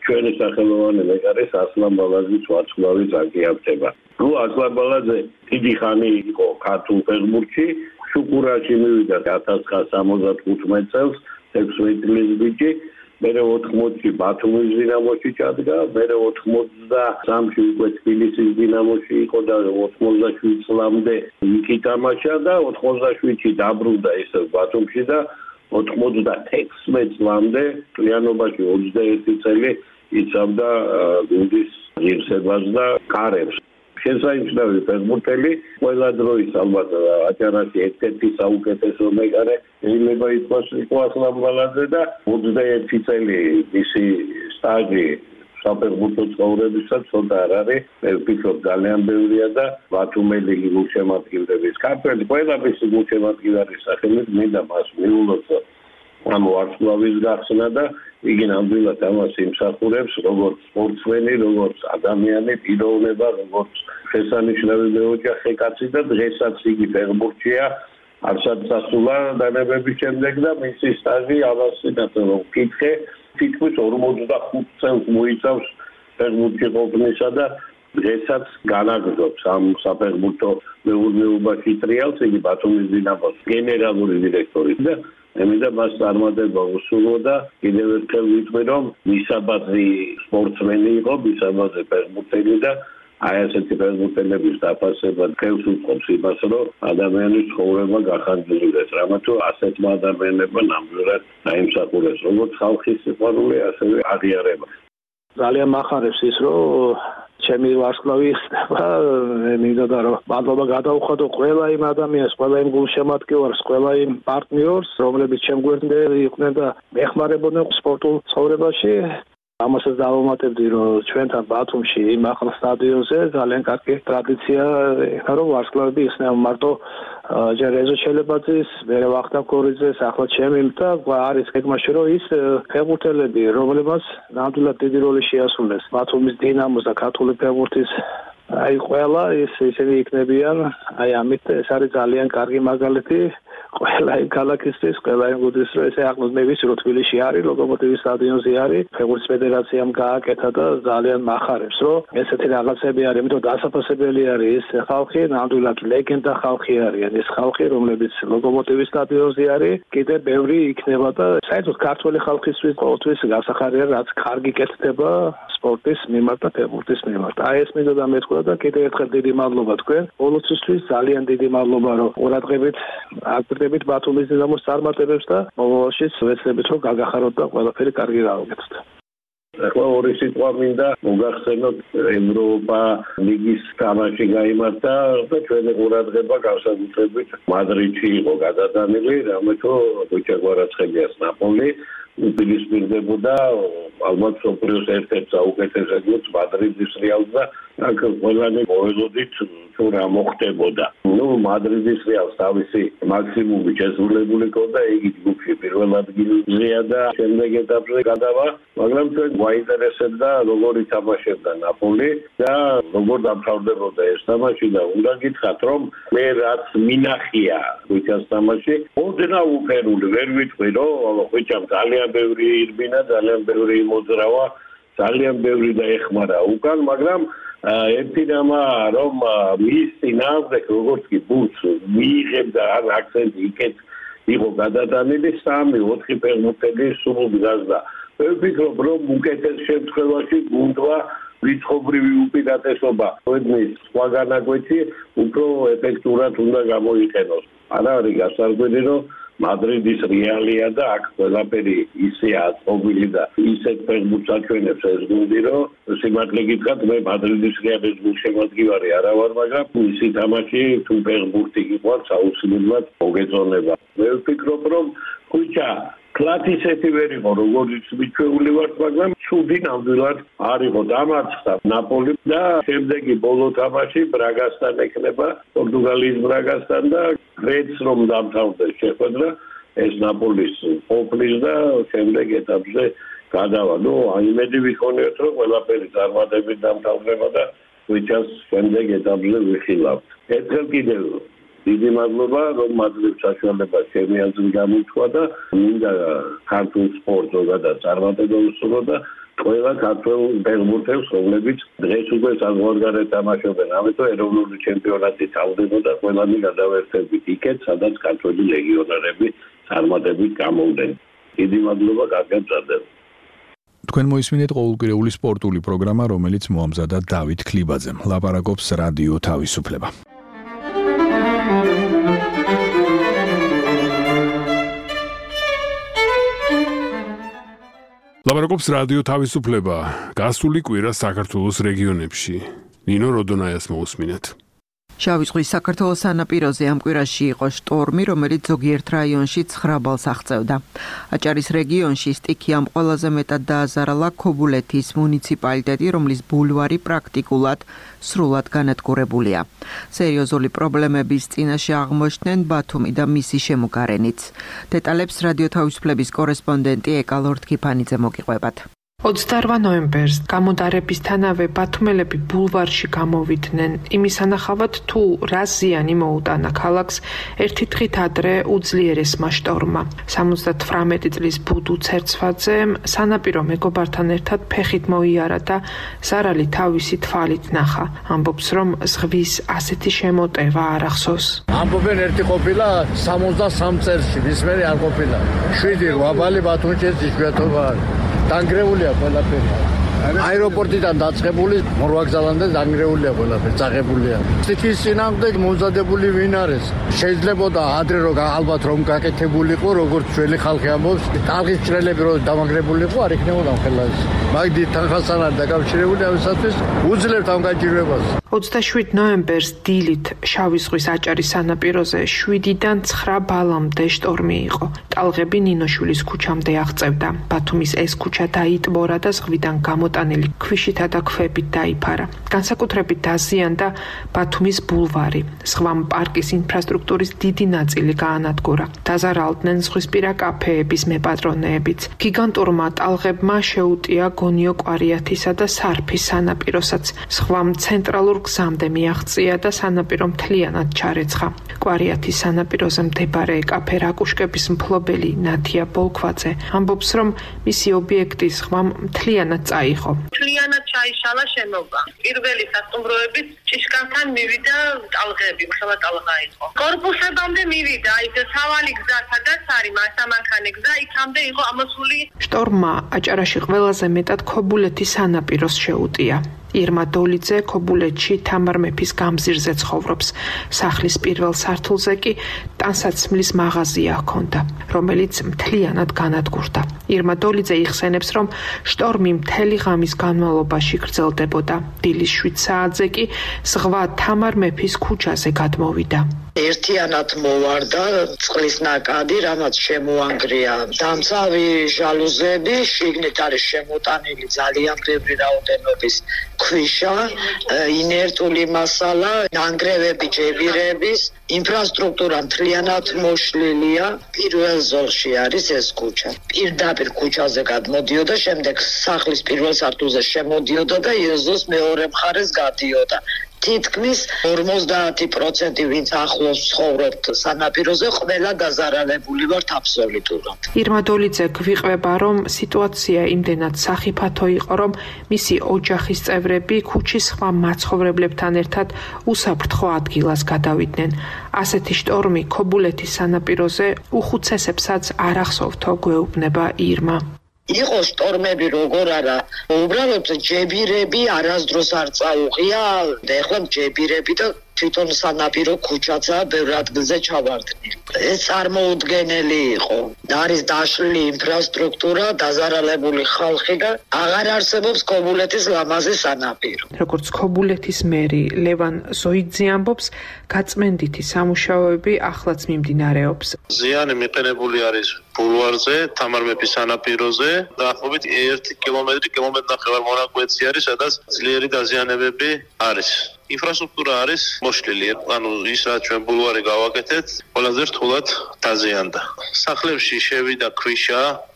ჩვენი სახელოვანი მეკარის ასლან ბალაძის ვარსკვლავის აკიაფება. ნუ ასლან ბალაძე დიდი ხანი იყო ქართულ ფეხბურთში, შუქურაში მივიდა 1975 წელს 16 წლის ბიჭი. მერე 80-ში ბათუმის დინამოში ჩადგა, მერე 83-ში უკვე თბილისის დინამოში იყო და 87 წლამდე იქ ითამაშა და 87-ში დაბრუნდა ისევ ბათუმში და 96 წლამდე კლიანობაში 21 წელი იცავდა გუნდის ღირსებას და კარებს. შესანიშნავი ფეხბურთელი, ყველა დროის ალბათ აჭარაში ერთ-ერთი საუკეთესო მეკარე შეიძლება ითქვას იყო ასლან ბალაძე და 21 წელი მისი სტაჟი საფეხბურთო ცხოვრებისა ცოტა არ არის. მე ვფიქრობ ძალიან ბევრია და ბათუმელი გულშემატკივრების ქართველი ყველა მისი გულშემატკივრის სახელით მინდა მას მიულოცო ამ ვარსკვლავის გახსნა და იგი ნამდვილად ამას იმსახურებს როგორც სპორტსმენი, როგორც ადამიანი, პიროვნება, როგორც შესანიშნავი მეოჯახე კაცი და დღესაც იგი ფეხბურთშია არსად სასულა დანებების შემდეგ და მისი სტაჟი ამასინაც რომ ვკითხე თითქმის 45 წელს მოიცავს ფეხბურთში ყოფნისა და დღესაც განაგრძობს ამ საფეხბურთო მეურნეობაში ტრიალს იგი ბათუმის დინამოს გენერალური დირექტორი და ემიდა მას წარმატება უსურვო და კიდევ ერთხელ ვიტყვი რომ მისაბაძი სპორტსმენი იყო, მისაბაძი ფეხბურთელი და აი ასეთი ფეხბურთელების დაფასება ხელს უწყობს იმას რომ ადამიანის ცხოვრება გახანძრიდეს, რამე თუ ასეთმა ადამიანებმა ნამდვილად დაიმსახურეს როგორც ხალხის სიყვარული, ასევე აღიარება. ძალიან მახარებს ის რომ ჩემი ვარსკვლავი ხდება, მინდოდა რომ მადლობა გადაუხადო ყველა იმ ადამიანს, ყველა იმ გულშემატკივარს, ყველა იმ პარტნიორს, რომლებიც ჩემ გვერდზე იყვნენ და მეხმარებოდნენ სპორტულ ცხოვრებაში. ამასაც დავამატებდი რომ ჩვენთან ბათუმში იმ ახალ სტადიონზე ძალიან კარგი ტრადიცია იქნა რომ ვარსკვლავები ისნევა მარტო ჯერ ეზო ჩელებაძის, მერე ვახტანგ კორიძეს, ახლა ჩემი და არის გეგმაში რომ ის ფეხბურთელები რომლებმაც ნამდვილად დიდი როლი შეასრულეს ბათუმის დინამოს და ქართული ფეხბურთის აი ყველა ისინი იქნებიან აი ამით ეს არის ძალიან კარგი მაგალითი ყველა იმ ქალაქისთვის, ყველა იმ გუნდის რომ ესე ახლოს მე ვიცი რომ თბილისში არის ლოკომოტივის სტადიონზე არის ფეხბურთის ფედერაციამ გააკეთა და ძალიან მახარებს რომ ესეთი რაღაცები არის, იმიტომ დასაფასებელი არის ეს ხალხი, ნამდვილად ლეგენდა ხალხი არიან ეს ხალხი, რომლებიც ლოკომოტივის სტადიონზე არის, კიდე ბევრი იქნება და საერთოდ ქართული ხალხისთვის ყოველთვის გასახარია რაც კარგი კეთდება სპორტის მიმართ და ფეხბურთის მიმართ. აი ეს მინდოდა მეთქვა და კიდევ ერთხელ დიდი მადლობა თქვენ ბოლოსთვის ძალიან დიდი მადლობა რომ ყურადღებით აკეთებით ბათუმის დინამოს წარმატებებს და მომავალშიც ვეცდებით რომ გაგახაროთ და ყველაფერი კარგი გავაკეთოთ. ახლა ორი სიტყვა მინდა მოგახსენოთ ევროპა ლიგის თამაში გაიმართა და ჩვენი ყურადღება განსაკუთრებით მადრიდში იყო გადატანილი, რამე თუ ბიჭა გვარაცხელიას ნაპოლი უპირისპირდებოდა ალბათ სოფლიოს ერთ-ერთ საუკეთესო გუნდს მადრიდის რეალს და აქ ყველანი მოელოდით თუ რა მოხდებოდა. ნუ მადრიდის რეალს თავისი მაქსიმუმი შესრულებული ჰქონდა, იგი ჯგუფში პირველ ადგილზეა და შემდეგ ეტაპზე გადავა, მაგრამ ჩვენ გვაინტერესებდა როგორ ითამაშებდა ნაპოლი და როგორ დამთავრდებოდა ეს თამაში და უნდა გითხრათ რომ მე რაც მინახია ხუჭას თამაში ოდნავ უფერული ვერ ვიტყვი რომ ხუჭამ ძალიან ბევრი ირბინა, ძალიან ბევრი მოძრავა, ძალიან ბევრი დაეხმარა უკან, მაგრამ ერთი რამა რომ მის წინააღმდეგ როგორც კი ბურთს მიიღებდა ან აქცენტი იქეთ იყო გადატანილი 3-4 ფეხბურთელი სულ გაზდა. მე ვფიქრობ რომ უკეთეს შემთხვევაში გუნდმა რიცხობრივი უპირატესობა ქვეყნის სხვა განაკვეთი უფრო ეფექტურად უნდა გამოიყენოს. არა არის გასარკვევი რომ მადრიდის რეალია და აქ ყველაფერი ისეა წობილი და ისეთ ფეხბურთს აჩვენებს ეს გუნდი რომ სიმართლე გითხრათ მე მადრიდის რეალის გულშემატკივარი არა ვარ, მაგრამ ისი თამაში თუ ფეხბურთი გიყვარს აუცილებლად მოგეწონება. მე ვფიქრობ რომ ხუჭა კლათისეთი ვერ იყო როგორც მიჩვეული ვართ, მაგრამ ცუდი ნამდვილად არ იყო დამარცხდა ნაპოლი და შემდეგი ბოლო თამაში ბრაგასთან ექნება პორტუგალიის ბრაგასთან და გრეც რომ დამთავრდეს შეხვედრა ეს ნაპოლის ყოფნის და შემდეგ ეტაპზე გადავა. ნუ აიმედი ვიქონიოთ რომ ყველაფერი წარმატებით დამთავრდება და ვიჩას შემდეგ ეტაპზე ვიხილავთ. ერთხელ კიდევ დიდი მადლობა რომ მადლობთ საშუალებას ჩემი აზრი გამოთქვა და მინდა ქართულ სპორტს ზოგადად წარმატება უსურვო და ყველა ქართველ ფეხბურთელს, რომლებიც დღეს უკვე საზღვარგარეთ თამაშობენ, ამიტომ ეროვნული ჩემპიონატი თავდებოდა ყველანი გადავერთებით იქეთ, სადაც ქართველი ლეგიონერები წარმატებით გამოვიდნენ. დიდი მადლობა, კარგად მზადდება. თქვენ მოისმინეთ ყოველკვირეული სპორტული პროგრამა, რომელიც მოამზადა დავით ქლიბაძემ. ლაპარაკობს რადიო თავისუფლება. ლაპარაკობს რადიო თავისუფლება. გასული კვირა საქართველოს რეგიონებში. ნინო როდონაიას მოусმინეთ. შავი ზღვის საქართველოს სანაპიროზე ამ კვირაში იყო შტორმი, რომელიც ზოგიერთ რაიონში 9 ბალს აღწევდა. აჭარის რეგიონში სტიქიამ ყველაზე მეტად დააზარალა ქობულეთის მუნიციპალიტეტი, რომლის ბულვარი პრაქტიკულად სრულად განადგურებულია. სერიოზული პრობლემების წინაშე აღმოჩნდნენ ბათუმი და მისი შემოგარენიც. დეტალებს რადიო თავისუფლების კორესპონდენტი ეკალორდ ქიფანიძე მოგიყვებათ. 28 ნოემბერს გამოდარებისთანავე ბათუმელები ბულვარში გამოვიდნენ. იმის ანახავად თუ რა ზიანი მოუტანა ქალაქს ერთი დღით ადრე უძლიერესმა შტორმმა. 78 წლის ბუდუ ცერცვაძემ სანაპირო მეგობართან ერთად ფეხით მოიარა და ზარალი თავისი თვალით ნახა. ამბობს, რომ ზღვის ასეთი შემოტევა არ ახსოვს. ამბობენ ერთი ყოფილა 63 წელში, ის მერე არ ყოფილა. 7 აბალი ბათუმში იშვიათობა. დანგრეულია ყველაფერი. აეროპორტიდან დაწყებული მორვაგზალამდე დანგრეულია ყველაფერი, წაღებულია. სტიქის წინამდე მომზადებული ვინ არის? შეიძლებოდა ადრე რომ ალბათ რომ გაკეთებულიყო, როგორც ჩვენი ხალხი ამბობს, ტალღის ჭრელები რომ დამაგრებულიყო, არ იქნებოდა ხელა ის. მაგდით თანხასთან არ დაკავშირებული ამისათვის უძლებთ ამ გაჭირვებას. 27 ნოემბერს დილით შავი ზღვის აჭარის სანაპიროზე 7-დან 9 ბალამდე შტორმი იყო. ტალღები ნინოშვილის ქუჩამდე აღწევდა. ბათუმის ეს ქუჩა დაიტბორა და ზღვიდან გამოტანილი ქვიშითა და ქვებით დაიფარა. განსაკუთრებით დაზიანდა ბათუმის ბულვარი. ზღვამ პარკის ინფრასტრუქტურის დიდი ნაწილი გაანადგურა. დაზარალდნენ ზღვისპირა კაფეების მეპატრონეებიც. გიგანტურმა ტალღებმა შეუტია გონიო კვარიათისა და სარფის სანაპიროსაც. ზღვამ ცენტრალურ გზამდე მიაღწია და სანაპირო მთლიანად ჩარეცხა. კვარიათის სანაპიროზე მდებარე კაფე რაკუშკების მფლობელი ნათია ბოლქვაძე ამბობს, რომ მისი ობიექტი ზღვამ მთლიანად წაიღო. მთლიანად ჩაიშალა შენობა. პირველი სასტუმროების ჭიშკართან მივიდა ტალღები, ხელა ტალღა იყო. კორპუსებამდე მივიდა, ის სავალი გზა სადაც არის მასამანქანე გზა, იქამდე იყო ამოსული. შტორმმა აჭარაში ყველაზე მეტად ქობულეთის სანაპიროს შეუტია. ირმა დოლიძე ქობულეთში თამარ მეფის გამზირზე ცხოვრობს. სახლის პირველ სართულზე კი ტანსაცმლის მაღაზია ჰქონდა, რომელიც მთლიანად განადგურდა. ირმა დოლიძე იხსენებს, რომ შტორმი მთელი ღამის განმავლობაში გრძელდებოდა. დილის 7 საათზე კი ზღვა თამარ მეფის ქუჩაზე გადმოვიდა. ერთიანად მოვარდა წყლის ნაკადი, რამაც შემოანგრია დამცავი ჟალუზები, შიგნით არის შემოტანილი ძალიან ბევრი რაოდენობის ქვიშა, ინერტული მასალა, ნანგრევები, ჯებირების, ინფრასტრუქტურა მთლიანად მოშლილია. პირველ ზოლში არის ეს ქუჩა. პირდაპირ ქუჩაზე გადმოდიოდა, შემდეგ სახლის პირველ სართულზე შემოდიოდა და ეზოს მეორე მხარეს გადიოდა. თითქმის 50% ვინც ახლოს ცხოვრობთ სანაპიროზე, ყველა დაზარალებული ვართ აბსოლუტურად. ირმა დოლიძე გვიყვება, რომ სიტუაცია იმდენად სახიფათო იყო, რომ მისი ოჯახის წევრები ქუჩის სხვა მაცხოვრებლებთან ერთად უსაფრთხო ადგილას გადავიდნენ. ასეთი შტორმი ქობულეთის სანაპიროზე უხუცესებსაც არ ახსოვთო, გვეუბნება ირმა. იყო შტორმები როგორ არა, უბრალოდ ჯებირები არასდროს არ წაუღია, ეხლა ჯებირები და თვითონ სანაპირო ქუჩაცაა ბევრ ადგილზე ჩავარდნილი. ეს წარმოუდგენელი იყო. არის დაშლილი ინფრასტრუქტურა, დაზარალებული ხალხი და აღარ არსებობს ქობულეთის ლამაზი სანაპირო. როგორც ქობულეთის მერი ლევან ზოიძე ამბობს, გაწმენდითი სამუშაოები ახლაც მიმდინარეობს. ზიანი მიყენებული არის ბულვარზე, თამარ მეფის სანაპიროზე, დაახლოებით 1 კილომეტრ-ნახევარ მონაკვეთი არის, სადაც ძლიერი დაზიანებები არის. ინფრასტრუქტურა არის მოშლილი, ანუ ის რაც ჩვენ ბულვარი გავაკეთეთ, ყველაზე რთულად დაზიანდა. სახლებში შევიდა ქვიშა,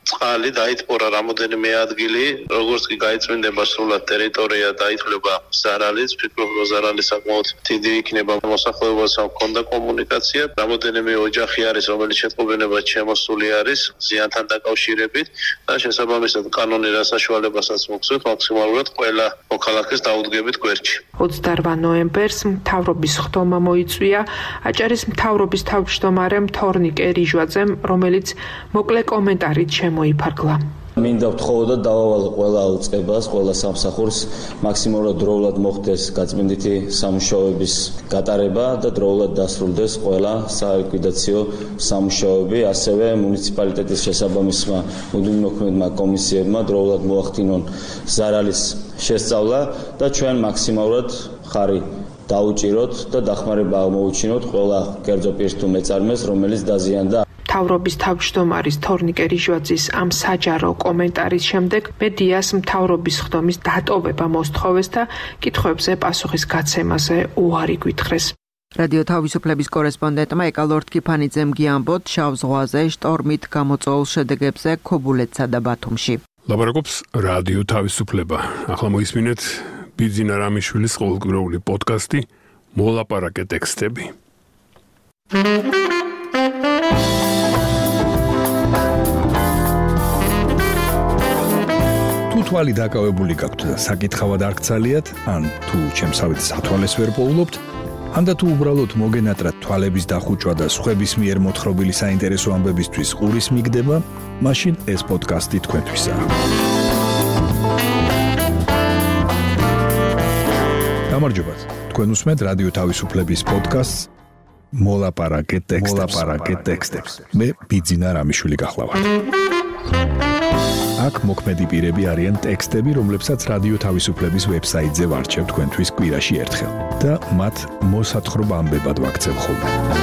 წყალი დაიტბორა რამოდენიმე ადგილი, როგორც კი გაიწმინდება სრულად ტერიტორია დაითვლება ზარალიც, ვფიქრობ რომ ზარალი საკმაოდ დიდი იქნება მოსახლეობას ჰქონდა კომუნიკაცია, რამოდენიმე ოჯახი არის რომელიც შეტყობინებად შემოსული არის ზიანთან დაკავშირებით და შესაბამისად კანონირ საშუალებასაც მოგცევთ მაქსიმალურად ყველა მოქალაქეს დაუდგებით გვერდში. 28 ნოემბერს მთავრობის ხდომა მოიწვია აჭარის მთავრობის თავმჯდომარემ თორნიკ ერიჟვაძემ, რომელიც მოკლე კომენტარით შემოიფარგლა. მინდა ვთხოვო და დავავალო ყველა უწყებას, ყველა სამსახურს მაქსიმალურად დროულად მოხდეს გაწმენდითი სამუშაოების გატარება და დროულად დასრულდეს ყველა სალიკვიდაციო სამუშაოები, ასევე მუნიციპალიტეტის შესაბამისმა მუდმივმოქმედმა კომისიებმა დროულად მოახდინონ ზარალის შესწავლა და ჩვენ მაქსიმალურად ხარი დაუჭიროთ და დახმარება აღმოუჩინოთ ყველა კერძო პირს თუ მეწარმეს, რომელიც დაზიანდა. მთავრობის თავმჯდომარის თორნიკ ერიჟვაძის ამ საჯარო კომენტარის შემდეგ მედიას მთავრობის ხდომის დატოვება მოსთხოვეს და კითხვებზე პასუხის გაცემაზე უარი გვითხრეს. რადიო თავისუფლების კორესპონდენტმა ეკალორთ კიფანიძემ გიამბოთ შავ ზღვაზე შტორმით გამოწვეულ შედეგებზე ქობულეთსა და ბათუმში. ლაპარაკობს რადიო თავისუფლება. ახლა მოისმინეთ ბიძინა რამიშვილის ყოველკვირეული პოდკასტი მოლაპარაკე ტექსტები. თვალი დაკავებული გაქვთ და საკითხავად არ გცალიათ, ან თუ ჩემსავით სათვალეს ვერ პოულობთ, ან და თუ უბრალოდ მოგენატრათ თვალების დახუჭვა და სხვების მიერ მოთხრობილი საინტერესო ამბებისთვის ყურის მიგდება, მაშინ ეს პოდკასტი თქვენთვისაა. გამარჯობათ, თქვენ უსმენთ რადიო თავისუფლების პოდკასტს მოლაპარაკე ტექსტებს. მე ბიძინა რამიშვილი გახლავართ. აქ მოქმედი პირები არიან ტექსტები, რომლებსაც რადიო თავისუფლების ვებსაიტზე ვარჩევ თქვენთვის კვირაში ერთხელ და მათ მოსათხრობ ამბებად ვაქცევ ხოლმე.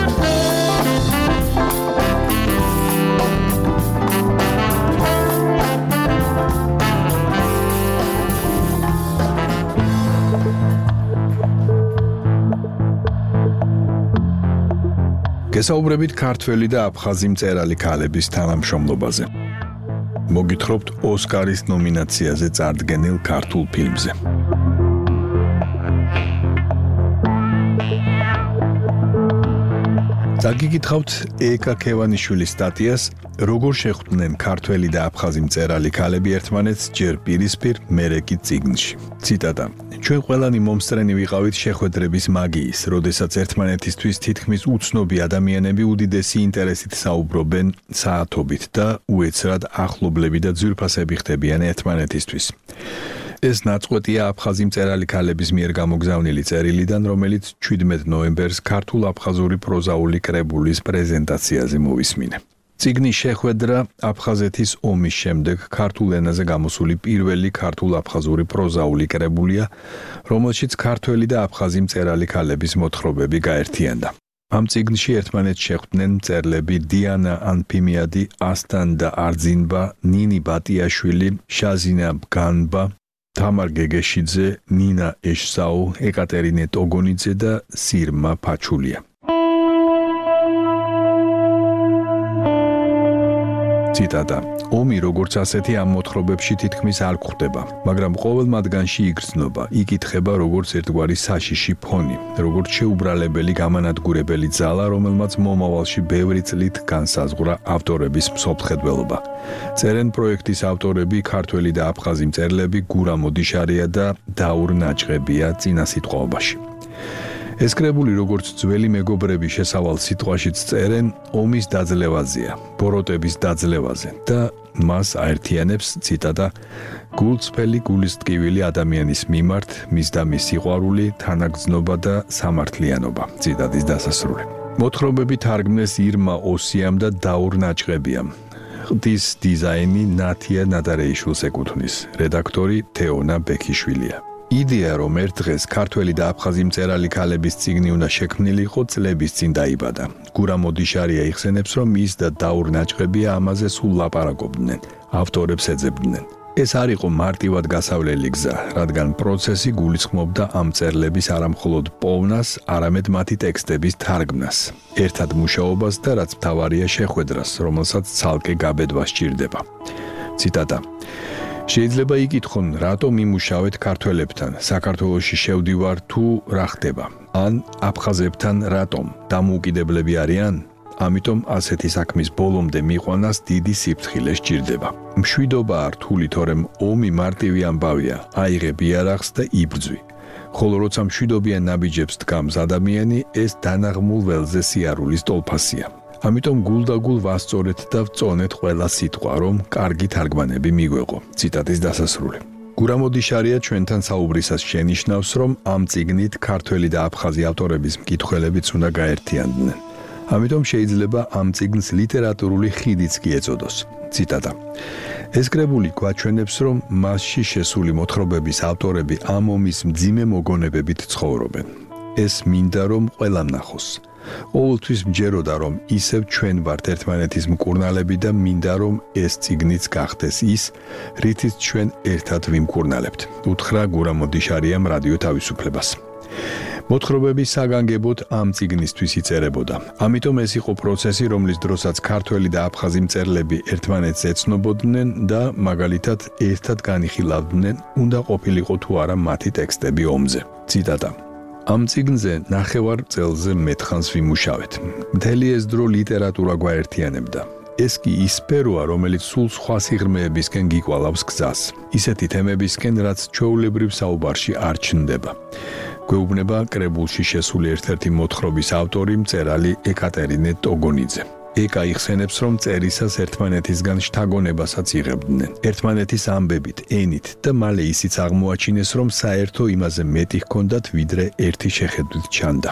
გესაუბრებით ქართველი და აფხაზი მწერალი ქალების თანამშრომლობაზე. მოგითხრობთ ოსკარის ნომინაციაზე წარდგენილ ქართულ ფილმზე. დაგიკითხავთ ეკა ქევანიშვილის სტატიას, როგორ შეხვდნენ ქართველი და აფხაზი მწერალი ქალები ერთმანეთს ჯერ პირისპირ, მერე კი წიგნში. ციტატა: ჩვენ ყველანი მომსწრენი ვიყავით შეხვედრების მაგიის, როდესაც ერთმანეთისთვის თითქმის უცნობი ადამიანები უდიდესი ინტერესით საუბრობენ საათობით და უეცრად ახლობლები და ძვირფასები ხდებიან ერთმანეთისთვის. ეს ნაწყვეტია აფხაზი მწერალი ქალების მიერ გამოგზავნილი წერილიდან, რომელიც 17 ნოემბერს ქართულ-აფხაზური პროზაული კრებულის პრეზენტაციაზე მოვისმინე. წიგნის შეხვედრა აფხაზეთის ომის შემდეგ ქართულ ენაზე გამოსული პირველი ქართულ-აფხაზური პროზაული კრებულია, რომელშიც ქართველი და აფხაზი მწერალი ქალების მოთხრობები გაერთიანდა. ამ წიგნში ერთმანეთს შეხვდნენ მწერლები დიანა ანფიმიადი, ასთან და არძინბა, ნინი ბატიაშვილი, შაზინა ბგანბა, თამარ გეგეშიძე, ნინა ეშსაუ, ეკატერინე ტოგონიძე და სირმა ფაჩულია. ციტატა: ომი როგორც ასეთი ამ მოთხრობებში თითქმის არ გვხვდება, მაგრამ ყოველ მათგანში იგრძნობა, იკითხება როგორც ერთგვარი საშიში ფონი, როგორც შეუბრალებელი გამანადგურებელი ძალა, რომელმაც მომავალში ბევრი წლით განსაზღვრა ავტორების მსოფლმხედველობა. წერენ პროექტის ავტორები ქართველი და აფხაზი მწერლები გურა მოდიშარია და დაურ ნაჭყებია წინა სიტყვაობაში. ეს კრებული როგორც ძველი მეგობრები შესავალ სიტყვაშიც წერენ ომის დაძლევაზეა, ბოროტების დაძლევაზე და მას აერთიანებს ციტატა გულწრფელი გულისტკივილი ადამიანის მიმართ მისდამი სიყვარული, თანაგრძნობა და სამართლიანობა. ციტატის დასასრული. მოთხრობები თარგმნეს ირმა ოსიამ და დაურ ნაჭყებიამ. ხდის დიზაინი ნათია ნადარეიშვილს ეკუთვნის, რედაქტორი თეონა ბექიშვილია. იდეა რომ ერთ დღეს ქართველი და აფხაზი მწერალი ქალების წიგნი უნდა შექმნილიყო წლების წინ დაიბადა. გურა მოდიშარია იხსენებს, რომ ის და დაურ ნაჭყებია ამაზე სულ ლაპარაკობდნენ, ავტორებს ეძებდნენ. ეს არ იყო მარტივად გასავლელი გზა, რადგან პროცესი გულისხმობდა ამ წერლების არამხოლოდ პოვნას, არამედ მათი ტექსტების თარგმნას, ერთად მუშაობას და რაც მთავარია შეხვედრას, რომელსაც ცალკე გაბედვა სჭირდება. ციტატა. შეიძლება იკითხონ, რატომ იმუშავეთ ქართველებთან, საქართველოში შევდივარ თუ რა ხდება, ან აფხაზებთან რატომ, დამოუკიდებლები არიან? ამიტომ ასეთი საქმის ბოლომდე მიყვანას დიდი სიფრთხილე სჭირდება. მშვიდობაა რთული, თორემ ომი მარტივი ამბავია, აიღებ იარაღს და იბრძვი. ხოლო როცა მშვიდობიან ნაბიჯებს დგამს ადამიანი, ეს დანაღმულ ველზე სიარულის ტოლფასია. ამიტომ გულდაგულ ვასწორეთ და ვწონეთ ყველა სიტყვა, რომ კარგი თარგმანები მიგვეყო. ციტატის დასასრული. გურამოდიშარია ჩვენთან საუბრისას შენიშნავს, რომ ამ წიგნით ქართველი და აფხაზი ავტორების მკითხველებიც უნდა გაერთიანდნენ. ამიტომ შეიძლება ამ წიგნს ლიტერატურული ხიდიც კი ეწოდოს. ციტატა. ეს კრებული გვაჩვენებს, რომ მასში შესული მოთხრობების ავტორები ამ ომის მძიმე მოგონებებით ცხოვრობენ. ეს მინდა რომ ყველამ ნახოს. ყოველთვის მჯეროდა რომ ისევ ჩვენ ვართ ერთმანეთის მკურნალები და მინდა რომ ეს წიგნიც გახდეს ის, რითიც ჩვენ ერთად ვიმკურნალებთ. უთხრა გურამოდიშარიამ რადიო თავისუფლებას. მოთხრობების საგანგებოდ ამ წიგნისთვის იწერებოდა. ამიტომ ეს იყო პროცესი, რომლის დროსაც ქართველი და აფხაზი მწერლები ერთმანეთს ეცნობოდნენ და მაგალითად ერთად განიხილავდნენ, უნდა ყოფილიყო თუ არა მათი ტექსტები ომზე. ციტატა. ამ წიგნზე ნახევარ წელზე მეთხანს ვიმუშავეთ. მთელი ეს დრო ლიტერატურა გვაერთიანებდა. ეს კი ის სფეროა, რომელიც სულ სხვა სიღრმეებისკენ გიკვალავს გზას. ისეთი თემებისკენ, რაც ჩვეულებრივ საუბარში არ ჩნდება. გვეუბნება კრებულში შესული ერთ-ერთი მოთხრობის ავტორი მწერალი ეკატერინე ტოგონიძე. ეკა იხსენებს, რომ წერისას ერთმანეთისგან შთაგონებასაც იღებდნენ. ერთმანეთის ამბებით, ენით და მალე ისიც აღმოაჩინეს, რომ საერთო იმაზე მეტი ჰქონდათ, ვიდრე ერთი შეხედვით ჩანდა.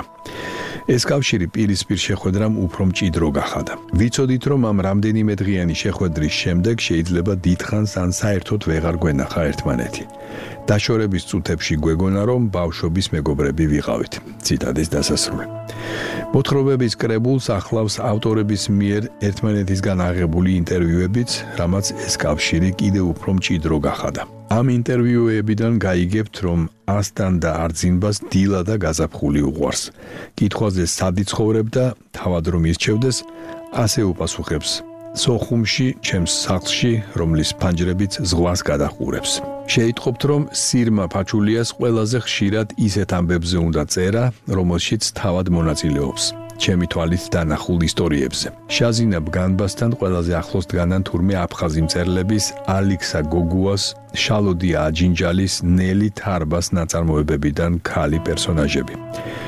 ეს კავშირი პირისპირ შეხვედრამ უფრო მჭიდრო გახადა. ვიცოდით, რომ ამ რამდენიმე დღიანი შეხვედრის შემდეგ შეიძლება დიდხანს ან საერთოდ ვეღარ გვენახა ერთმანეთი. დაშორების წუთებში გვეგონა, რომ ბავშვობის მეგობრები ვიყავით. ციტატის დასასრული. მოთხრობების კრებულს ახლავს ავტორების მიერ ერთმანეთისგან აღებული ინტერვიუებიც, რამაც ეს კავშირი კიდევ უფრო მჭიდრო გახადა. ამ ინტერვიუებიდან გაიგებთ, რომ ასთან და არძინბას დილა და გაზაფხული უყვარს. კითხვაზე სად იცხოვრებ და თავად რომ ირჩევდეს, ასე უპასუხებს: სოხუმში, ჩემს სახლში, რომლის ფანჯრებიც ზღვას გადაჰყურებს. შეიტყობთ, რომ სირმა ფაჩულიას ყველაზე ხშირად ისეთ ამბებზე უნდა წერა, რომელშიც თავად მონაწილეობს. ჩემი თვალით დანახულ ისტორიებზე. შაზინა ბგანბასთან ყველაზე ახლოს დგანან თურმე აფხაზი მწერლების ალიქსა გოგუას, შალოდია აჯინჯალის, ნელი თარბას ნაწარმოებებიდან ქალი პერსონაჟები.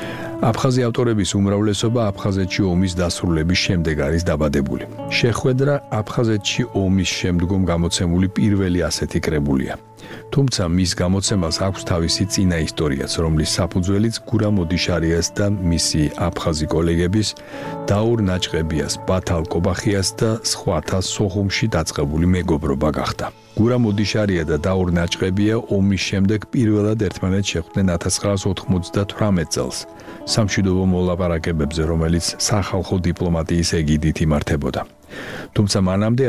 აფხაზი ავტორების უმრავლესობა აფხაზეთში ომის დასრულების შემდეგ არის დაბადებული. შეხვედრა აფხაზეთში ომის შემდგომ გამოცემული პირველი ასეთი კრებულია. თუმცა მის გამოცემას აქვს თავისი წინა ისტორიაც, რომლის საფუძველიც გურამოდიშარიას და მისი აფხაზი კოლეგების დაურ ნაჭყებიას, ბათალ კობახიას და სხვათა სოხუმში დაწყებული მეგობრობა გახდა. გურამოდიშარია და დაურ ნაჭყებია ომის შემდეგ პირველად ერთმანეთს შეხვდნენ 1998 წელს, სამშვიდობო მოლაპარაკებებზე, რომელიც სახალხო დიპლომატიის ეგიდით იმართებოდა. თუმცა მანამდე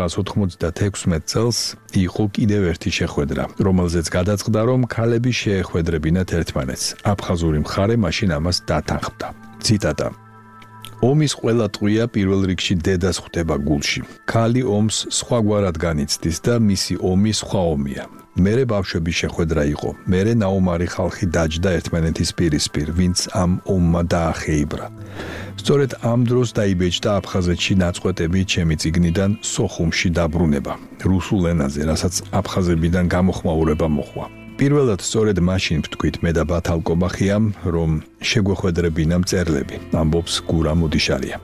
1996 წელს იყო კიდევ ერთი შეხვედრა, რომელზეც გადაწყდა, რომ ქალები შეეხვედრებინათ ერთმანეთს. აფხაზური მხარე მაშინ ამას დათანხმდა. ციტატა. ომის ყველა ტყვია პირველ რიგში დედას ხვდება გულში. ქალი ომს სხვაგვარად განიცდის და მისი ომი სხვა ომია. მერე ბავშვების შეხვედრა იყო. მერე ნაუმარი ხალხი დაჯდა ერთმანეთის პირისპირ, ვინც ამ ომმა დაახეიბრა. სწორედ ამ დროს დაიბეჭდა აფხაზეთში ნაწყვეტები ჩემი წიგნიდან სოხუმში დაბრუნება, რუსულ ენაზე, რასაც აფხაზებიდან გამოხმაურება მოჰყვა. პირველად სწორედ მაშინ ვთქვით მე და ბათალ კობახიამ, რომ შეგვეხვედრებინა მწერლები, ამბობს გურამოდიშარია.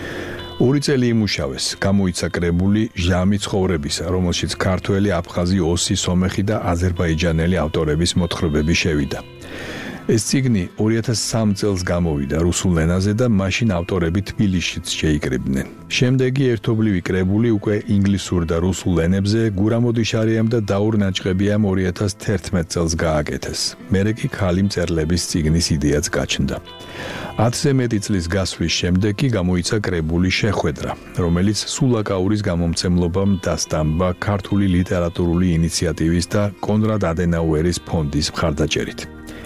2 წელი იმუშავეს, გამოიცა კრებული ჟამი ცხოვრებისა, რომელშიც ქართველი, აფხაზი, ოსი, სომეხი და აზერბაიჯანელი ავტორების მოთხრობები შევიდა. ეს წიგნი 2003 წელს გამოვიდა რუსულ ენაზე და მაშინ ავტორები თბილისშიც შეიკრიბნენ. შემდეგი ერთობლივი კრებული უკვე ინგლისურ და რუსულ ენებზე გურამოდიშარიამ და დაურ ნაჭყებიამ 2011 წელს გააკეთეს. მერე კი ქალი მწერლების წიგნის იდეაც გაჩნდა. 10-ზე მეტი წლის გასვლის შემდეგ კი გამოიცა კრებული შეხვედრა, რომელიც სულაკაურის გამომცემლობამ დასტამბა ქართული ლიტერატურული ინიციატივის და კონრად ადენაუერის ფონდის მხარდაჭერით.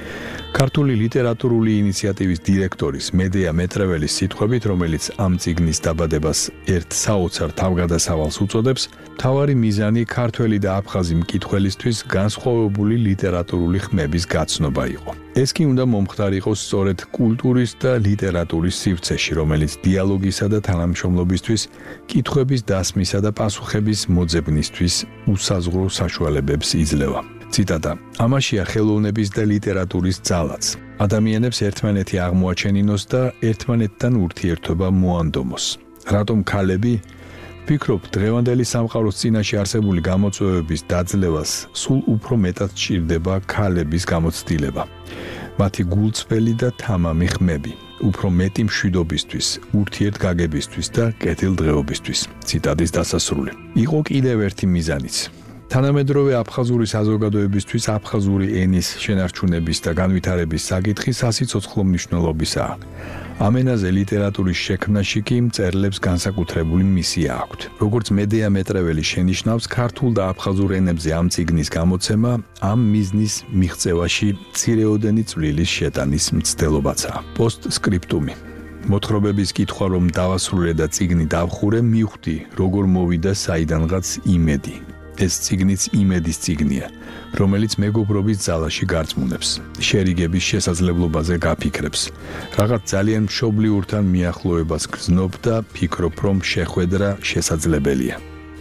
ქართული ლიტერატურული ინიციატივის დირექტორის მედეა მეტრეველის სიტყვებით, რომელიც ამ წიგნის დაბადებას ერთ საოცარ თავგადასავალს უწოდებს, მთავარი მიზანი ქართველი და აფხაზი მკითხველისთვის განსხვავებული ლიტერატურული ხმების გაცნობა იყო. ეს კი უნდა მომხდარიყოს სწორედ კულტურის და ლიტერატურის სივრცეში, რომელიც დიალოგისა და თანამშრომლობისთვის, კითხვების დასმისა და პასუხების მოძებნისთვის უსაზღვრო საშუალებებს იძლევა. ციტატა: ამაშია ხელოვნების და ლიტერატურის ძალაც. ადამიანებს ერთმანეთი აღმოაჩენინოს და ერთმანეთთან ურთიერთობა მოანდომოს. რატომ ქალები? ვფიქრობ, დღევანდელი სამყაროს წინაშე არსებული გამოწვევების დაძლევას სულ უფრო მეტად სჭირდება ქალების გამოცდილება. მათი გულწრფელი და თამამი ხმები, უფრო მეტი მშვიდობისთვის, ურთიერთგაგებისთვის და კეთილდღეობისთვის. ციტატის დასასრული. იყო კიდევ ერთი მიზანიც. თანამედროვე აფხაზური საზოგადოებისთვის აფხაზური ენის შენარჩუნების და განვითარების საკითხი სასიცოცხლო მნიშვნელობისაა. ამ ენაზე ლიტერატურის შექმნაში კი მწერლებს განსაკუთრებული მისია აქვთ. როგორც მედეა მეტრეველი შენიშნავს, ქართულ და აფხაზურ ენებზე ამ წიგნის გამოცემა ამ მიზნის მიღწევაში მცირეოდენი წვლილის შეტანის მცდელობაცაა. პოსტსკრიპტუმი. მოთხრობების კითხვა რომ დავასრულე და წიგნი დავხურე, მივხვდი, როგორ მოვიდა საიდანღაც იმედი. ეს წიგნიც იმედის წიგნია, რომელიც მეგობრობის ძალაში გარწმუნებს, შერიგების შესაძლებლობაზე გაფიქრებს, რაღაც ძალიან მშობლიურთან მიახლოებას გრძნობ და ფიქრობ, რომ შეხვედრა შესაძლებელია.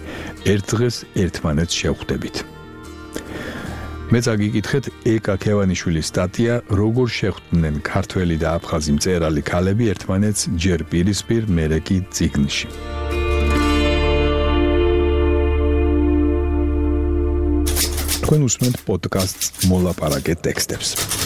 ერთ დღეს ერთმანეთს შევხვდებით. მე წაგიკითხეთ ეკა ქევანიშვილის სტატია როგორ შეხვდნენ ქართველი და აფხაზი მწერალი ქალები ერთმანეთს ჯერ პირისპირ, მერე კი წიგნში. თქვენ უსმენთ პოდკასტს მოლაპარაკე ტექსტებს.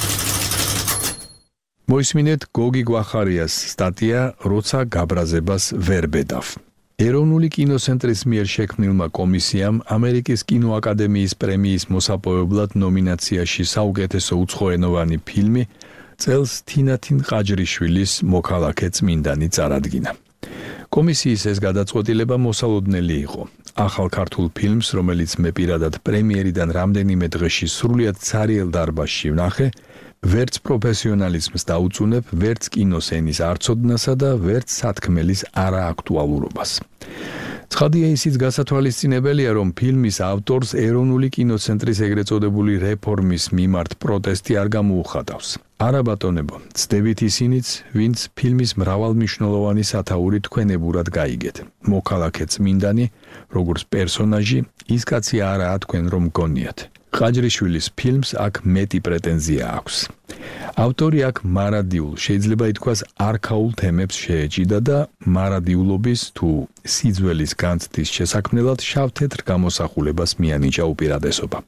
მოისმინეთ გოგი გვახარიას სტატია როცა გაბრაზებას ვერ ბედავ. ეროვნული კინოცენტრის მიერ შექმნილმა კომისიამ ამერიკის კინოაკადემიის პრემიის მოსაპოვებლად ნომინაციაში საუკეთესო უცხოენოვანი ფილმი წელს თინათინ ყაჯრიშვილის მოქალაქე წმინდანი წარადგინა. კომისიის ეს გადაწყვეტილება მოსალოდნელი იყო. ახალ ქართულ ფილმს, რომელიც მე პირადად პრემიერიდან რამდენიმე დღეში სრულიად ცარიელ დარბაზში ვნახე, ვერც პროფესიონალიზმს დაუწუნებ, ვერც კინოს ენის არცოდნასა და ვერც სათქმელის არააქტუალურობას. ცხადია ისიც გასათვალისწინებელია, რომ ფილმის ავტორს ეროვნული კინოცენტრის ეგრეთ წოდებული რეფორმის მიმართ პროტესტი არ გამოუხატავს. არა ბატონებო, ცდებით ისინიც, ვინც ფილმის მრავალმნიშვნელოვანი სათაური თქვენებურად გაიგეთ. მოქალაქე წმინდანი, როგორც პერსონაჟი, ის კაცი არაა თქვენ რომ გონიათ. ყაჯრიშვილის ფილმს აქ მეტი პრეტენზია აქვს. ავტორი აქ მარადიულ, შეიძლება ითქვას არქაულ თემებს შეეჭიდა და მარადიულობის თუ სიძველის განცდის შესაქმნელად შავ-თეთრ გამოსახულებას მიანიჭა უპირატესობა.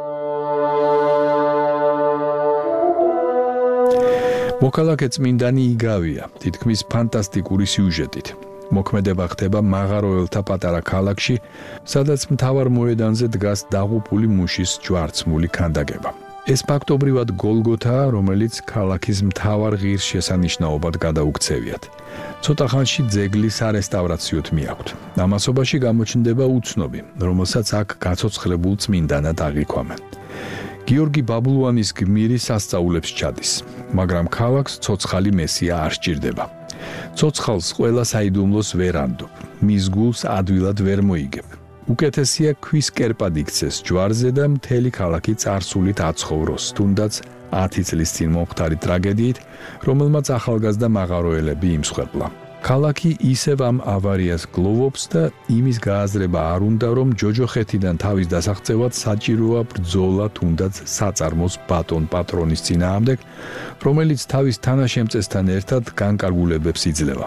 მოქალაქე წმინდანი იგავია, თითქმის ფანტასტიკური სიუჟეტით. მოქმედება ხდება მაღაროელთა პატარა ქალაქში, სადაც მთავარ მოედანზე დგას დაღუპული მუშის ჯვარცმული ქანდაკება. ეს ფაქტობრივად გოლგოთაა, რომელიც ქალაქის მთავარ ღირსშესანიშნაობად გადაუქცევიათ. ცოტა ხანში ძეგლი სარესტავრაციოდ მიაქვთ. ამასობაში გამოჩნდება უცნობი, რომელსაც აქ გაცოცხლებულ წმინდანად აღიქვამენ. გიორგი ბაბლუანის გმირი სასწაულებს ჩადის, მაგრამ ქალაქს ცოცხალი მესია არ სჭირდება. ცოცხალს ყველა საიდუმლოს ვერ ანდობ, მის გულს ადვილად ვერ მოიგებ. უკეთესია ქვის კერპად იქცეს ჯვარზე და მთელი ქალაქი წარსულით აცხოვროს, თუნდაც 10 წლის წინ მომხდარი ტრაგედიით, რომელმაც ახალგაზრდა მაღაროელები იმსხვერპლა. ქალაქი ისევ ამ ავარიას გლოვობს და იმის გააზრება არ უნდა, რომ ჯოჯოხეთიდან თავის დასაღწევად საჭიროა ბრძოლა თუნდაც საწარმოს ბატონ პატრონის წინააღმდეგ, რომელიც თავის თანაშემწესთან ერთად განკარგულებებს იძლევა.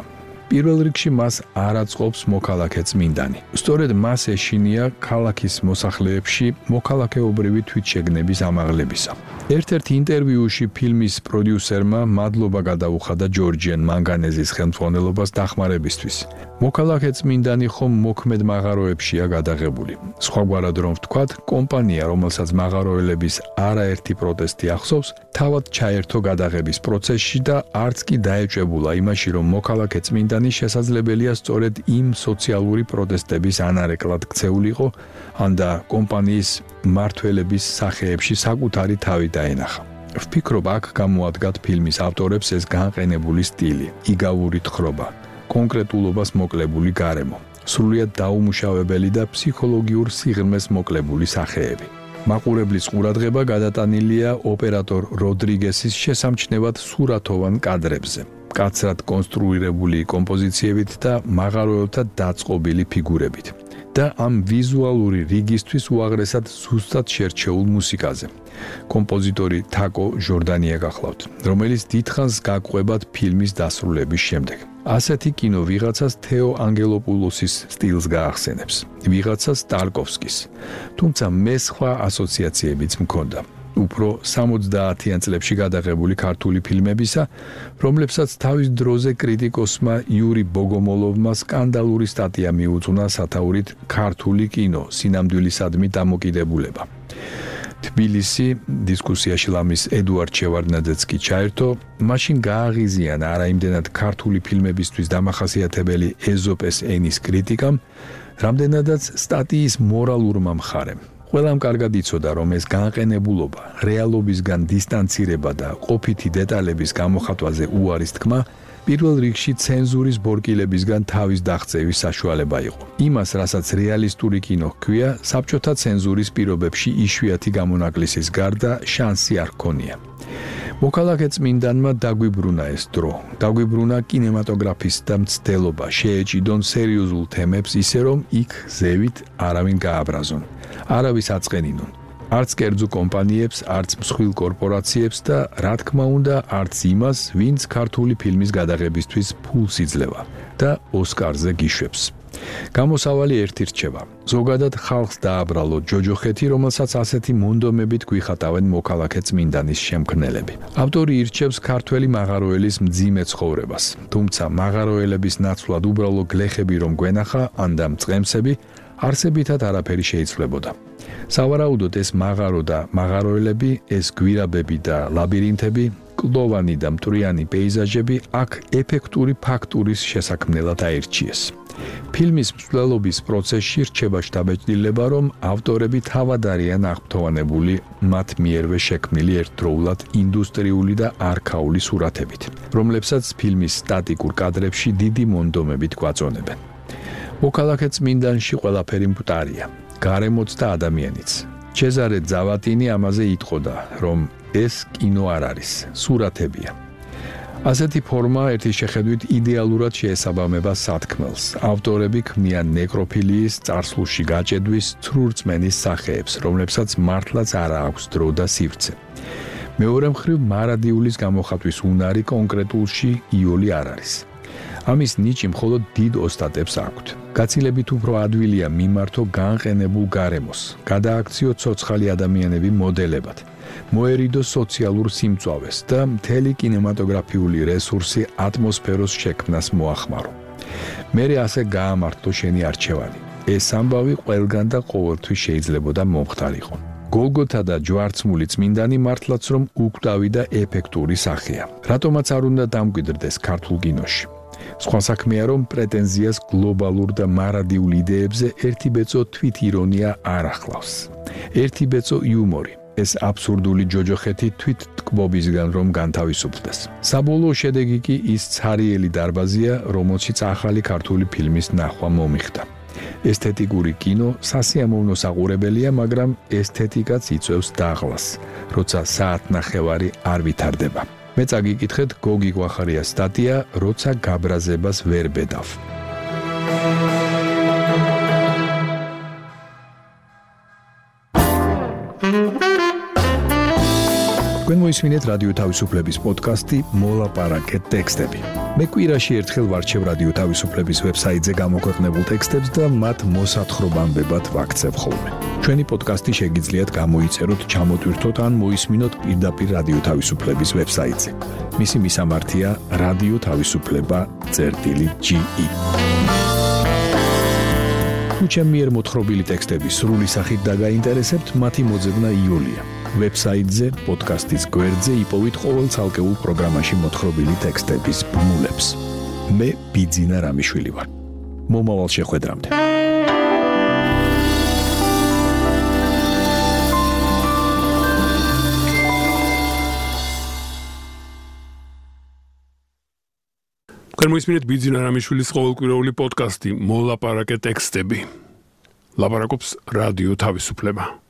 პირველ რიგში მას არ აწყობს მოქალაქე წმინდანი. სწორედ მას ეშინია ქალაქის მოსახლეებში მოქალაქეობრივი თვითშეგნების ამაღლებისა. ერთ-ერთ ინტერვიუში ფილმის პროდიუსერმა მადლობა გადაუხადა ჯორჯიან მანგანეზის ხელმძღვანელობას დახმარებისთვის. მოქალაქე წმინდანი ხომ მოქმედ მაღაროებშია გადაღებული. სხვაგვარად რომ ვთქვათ, კომპანია, რომელსაც მაღაროელების არაერთი პროტესტი ახსოვს, თავად ჩაერთო გადაღების პროცესში და არც კი დაეჭებულა იმაში, რომ მოქალაქე წმინდანი შესაძლებელია სწორედ იმ სოციალური პროტესტების ანარეკლად ქცეულიყო, ან და კომპანიის მმართველების სახეებში საკუთარი თავი დაენახა. ვფიქრობ, აქ გამოადგათ ფილმის ავტორებს ეს განყენებული სტილი, იგავური თხრობა, კონკრეტულობას მოკლებული გარემო, სრულიად დაუმუშავებელი და ფსიქოლოგიურ სიღრმეს მოკლებული სახეები. მაყურებლის ყურადღება გადატანილია ოპერატორ როდრიგესის შესამჩნევად სურათოვან კადრებზე, კაცრად კონსტრუირებული კომპოზიციებით და მაღაროელთა დაწყობილი ფიგურებით და ამ ვიზუალური რიგისთვის უაღრესად ზუსტად შერჩეულ მუსიკაზე. კომპოზიტორი თაკო ჟორდანია გახლავთ, რომელიც დიდხანს გაგვყვებათ ფილმის დასრულების შემდეგ. ასეთი კინო ვიღაცას თეო ანგელოპულოსის სტილს გაახსენებს, ვიღაცას ტარკოვსკის. თუმცა მე სხვა ასოციაციებიც მქონდა. უფრო 70-იან წლებში გადაღებული ქართული ფილმებისა, რომლებსაც თავის დროზე კრიტიკოსმა იური ბოგომოლოვმა სკანდალური სტატია მიუძღვნა სათაურით ქართული კინო სინამდვილისადმი დამოკიდებულება. თბილისი დისკუსიაში ლამის ედუარდ შევარდნაძეც კი ჩაერთო, მაშინ გააღიზიანა არაიმდენად ქართული ფილმებისთვის დამახასიათებელი ეზოპეს ენის კრიტიკამ, რამდენადაც სტატიის მორალურმა მხარემ. ყველამ კარგად იცოდა, რომ ეს განყენებულობა, რეალობისგან დისტანცირება და ყოფითი დეტალების გამოხატვაზე უარის თქმა პირველ რიგში ცენზურის ბორკილებისგან თავის დაღწევის საშუალება იყო. იმას, რასაც რეალისტური კინო ჰქვია, საბჭოთა ცენზურის პირობებში იშვიათი გამონაკლისის გარდა შანსი არ ჰქონია. მოქალაქე წმინდანმა დაგვიბრუნა ეს დრო, დაგვიბრუნა კინემატოგრაფისტთა მცდელობა, შეეჭიდონ სერიოზულ თემებს ისე, რომ იქ ზევით არავინ გააბრაზონ, არავის აწყენინონ. არც კერძო კომპანიებს, არც მსხვილ კორპორაციებს და რა თქმა უნდა, არც იმას, ვინც ქართული ფილმის გადაღებისთვის ფულს იძლევა და ოსკარზე გიშვებს. გამოსავალი ერთი რჩება. ზოგადად ხალხს დააბრალო ჯოჯოხეთი, რომელსაც ასეთი მონდომებით გვიხატავენ მოქალაქე წმინდანის შემქმნელები. ავტორი ირჩევს ქართველი მაღაროელის მძიმე ცხოვრებას, თუმცა მაღაროელების ნაცვლად უბრალო გლეხები რომ გვენახა, ან და მწყემსები, არსებითად არაფერი შეიცვლებოდა. სავარაუდოდ ეს მაღარო და მაღაროელები, ეს გვირაბები და ლაბირინთები, კლდოვანი და მტვრიანი პეიზაჟები აქ ეფექტური ფაქტურის შესაქმნელად აირჩიეს. ფილმის მსვლელობის პროცესში რჩება შთაბეჭდილება, რომ ავტორები თავად არიან აღფრთოვანებული მათ მიერვე შექმნილი ერთდროულად ინდუსტრიული და არქაული სურათებით, რომლებსაც ფილმის სტატიკურ კადრებში დიდი მონდომებით გვაწონებენ. მოქალაქე წმინდანში ყველაფერი მკვდარია, გარემოც და ადამიანიც. ჩეზარე ძავატინი ამაზე იტყოდა, რომ ეს კინო არ არის, სურათებია. ასეთი ფორმა ერთი შეხედვით იდეალურად შეესაბამება სათქმელს. ავტორები ქმნიან ნეკროფილიის, წარსულში გაჭედვის, ცრურწმენის სახეებს, რომლებსაც მართლაც არ აქვს დრო და სივრცე. მეორე მხრივ, მარადიულის გამოხატვის უნარი კონკრეტულში იოლი არ არის. ამის ნიჭი მხოლოდ დიდ ოსტატებს აქვთ. გაცილებით უფრო ადვილია მიმართო განყენებულ გარემოს, გადააქციო ცოცხალი ადამიანები მოდელებად, მოერიდო სოციალურ სიმწვავეს და მთელი კინემატოგრაფიული რესურსი ატმოსფეროს შექმნას მოახმარო. მერე ასე გაამართლო შენი არჩევანი. ეს ამბავი ყველგან და ყოველთვის შეიძლებოდა მომხდარიყო. გოლგოთა და ჯვარცმული წმინდანი მართლაც რომ უკვდავი და ეფექტური სახეა. რატომაც არ უნდა დამკვიდრდეს ქართულ კინოში. სხვა საქმეა, რომ პრეტენზიას გლობალურ და მარადიულ იდეებზე ერთი ბეწო თვით ირონია არ ახლავს. ერთი ბეწო იუმორი. ეს აბსურდული ჯოჯოხეთი თვით ტკბობისგან რომ განთავისუფლდეს. საბოლოო შედეგი კი ის ცარიელი დარბაზია, რომელშიც ახალი ქართული ფილმის ნახვა მომიხდა. ესთეტიკური კინო სასიამოვნო საყურებელია, მაგრამ ესთეტიკაც იწვევს დაღლას, როცა საათნახევარი არ ვითარდება. მე წაგიკითხეთ გოგი გვახარიას სტატია, როცა გაბრაზებას ვერ ბედავ. თქვენ მოისმინეთ რადიო თავისუფლების პოდკასტი მოლაპარაკე ტექსტები. მე კვირაში ერთხელ ვარჩევ რადიო თავისუფლების ვებსაიტზე გამოქვეყნებულ ტექსტებს და მათ მოსათხრობამდებად ვაქცევ ხოლმე. ჩვენი პოდკასტი შეგიძლიათ გამოიწეროთ, ჩამოტვირთოთ ან მოისმინოთ პირდაპირ რადიო თავისუფლების ვებსაიტზე. მისი მისამართია რადიო თავისუფლება.ge. თუ ჩემი მიერ მოთხრობილი ტექსტები სრული სახით დაგაინტერესებთ, მათი მოძებნა იოლია. ვებსაიტზე, პოდკასტის გვერდზე იპოვით ყოველ ცალკეულ პროგრამაში მოთხრობილი ტექსტების ბმულებს. მე ბიძინა რამიშვილი ვარ. მომავალ შეხვედრამდე. თქვენ მოისმინეთ ბიძინა რამიშვილის ყოველკვირეული პოდკასტი მოლაპარაკე ტექსტები. ლაპარაკობს რადიო თავისუფლება.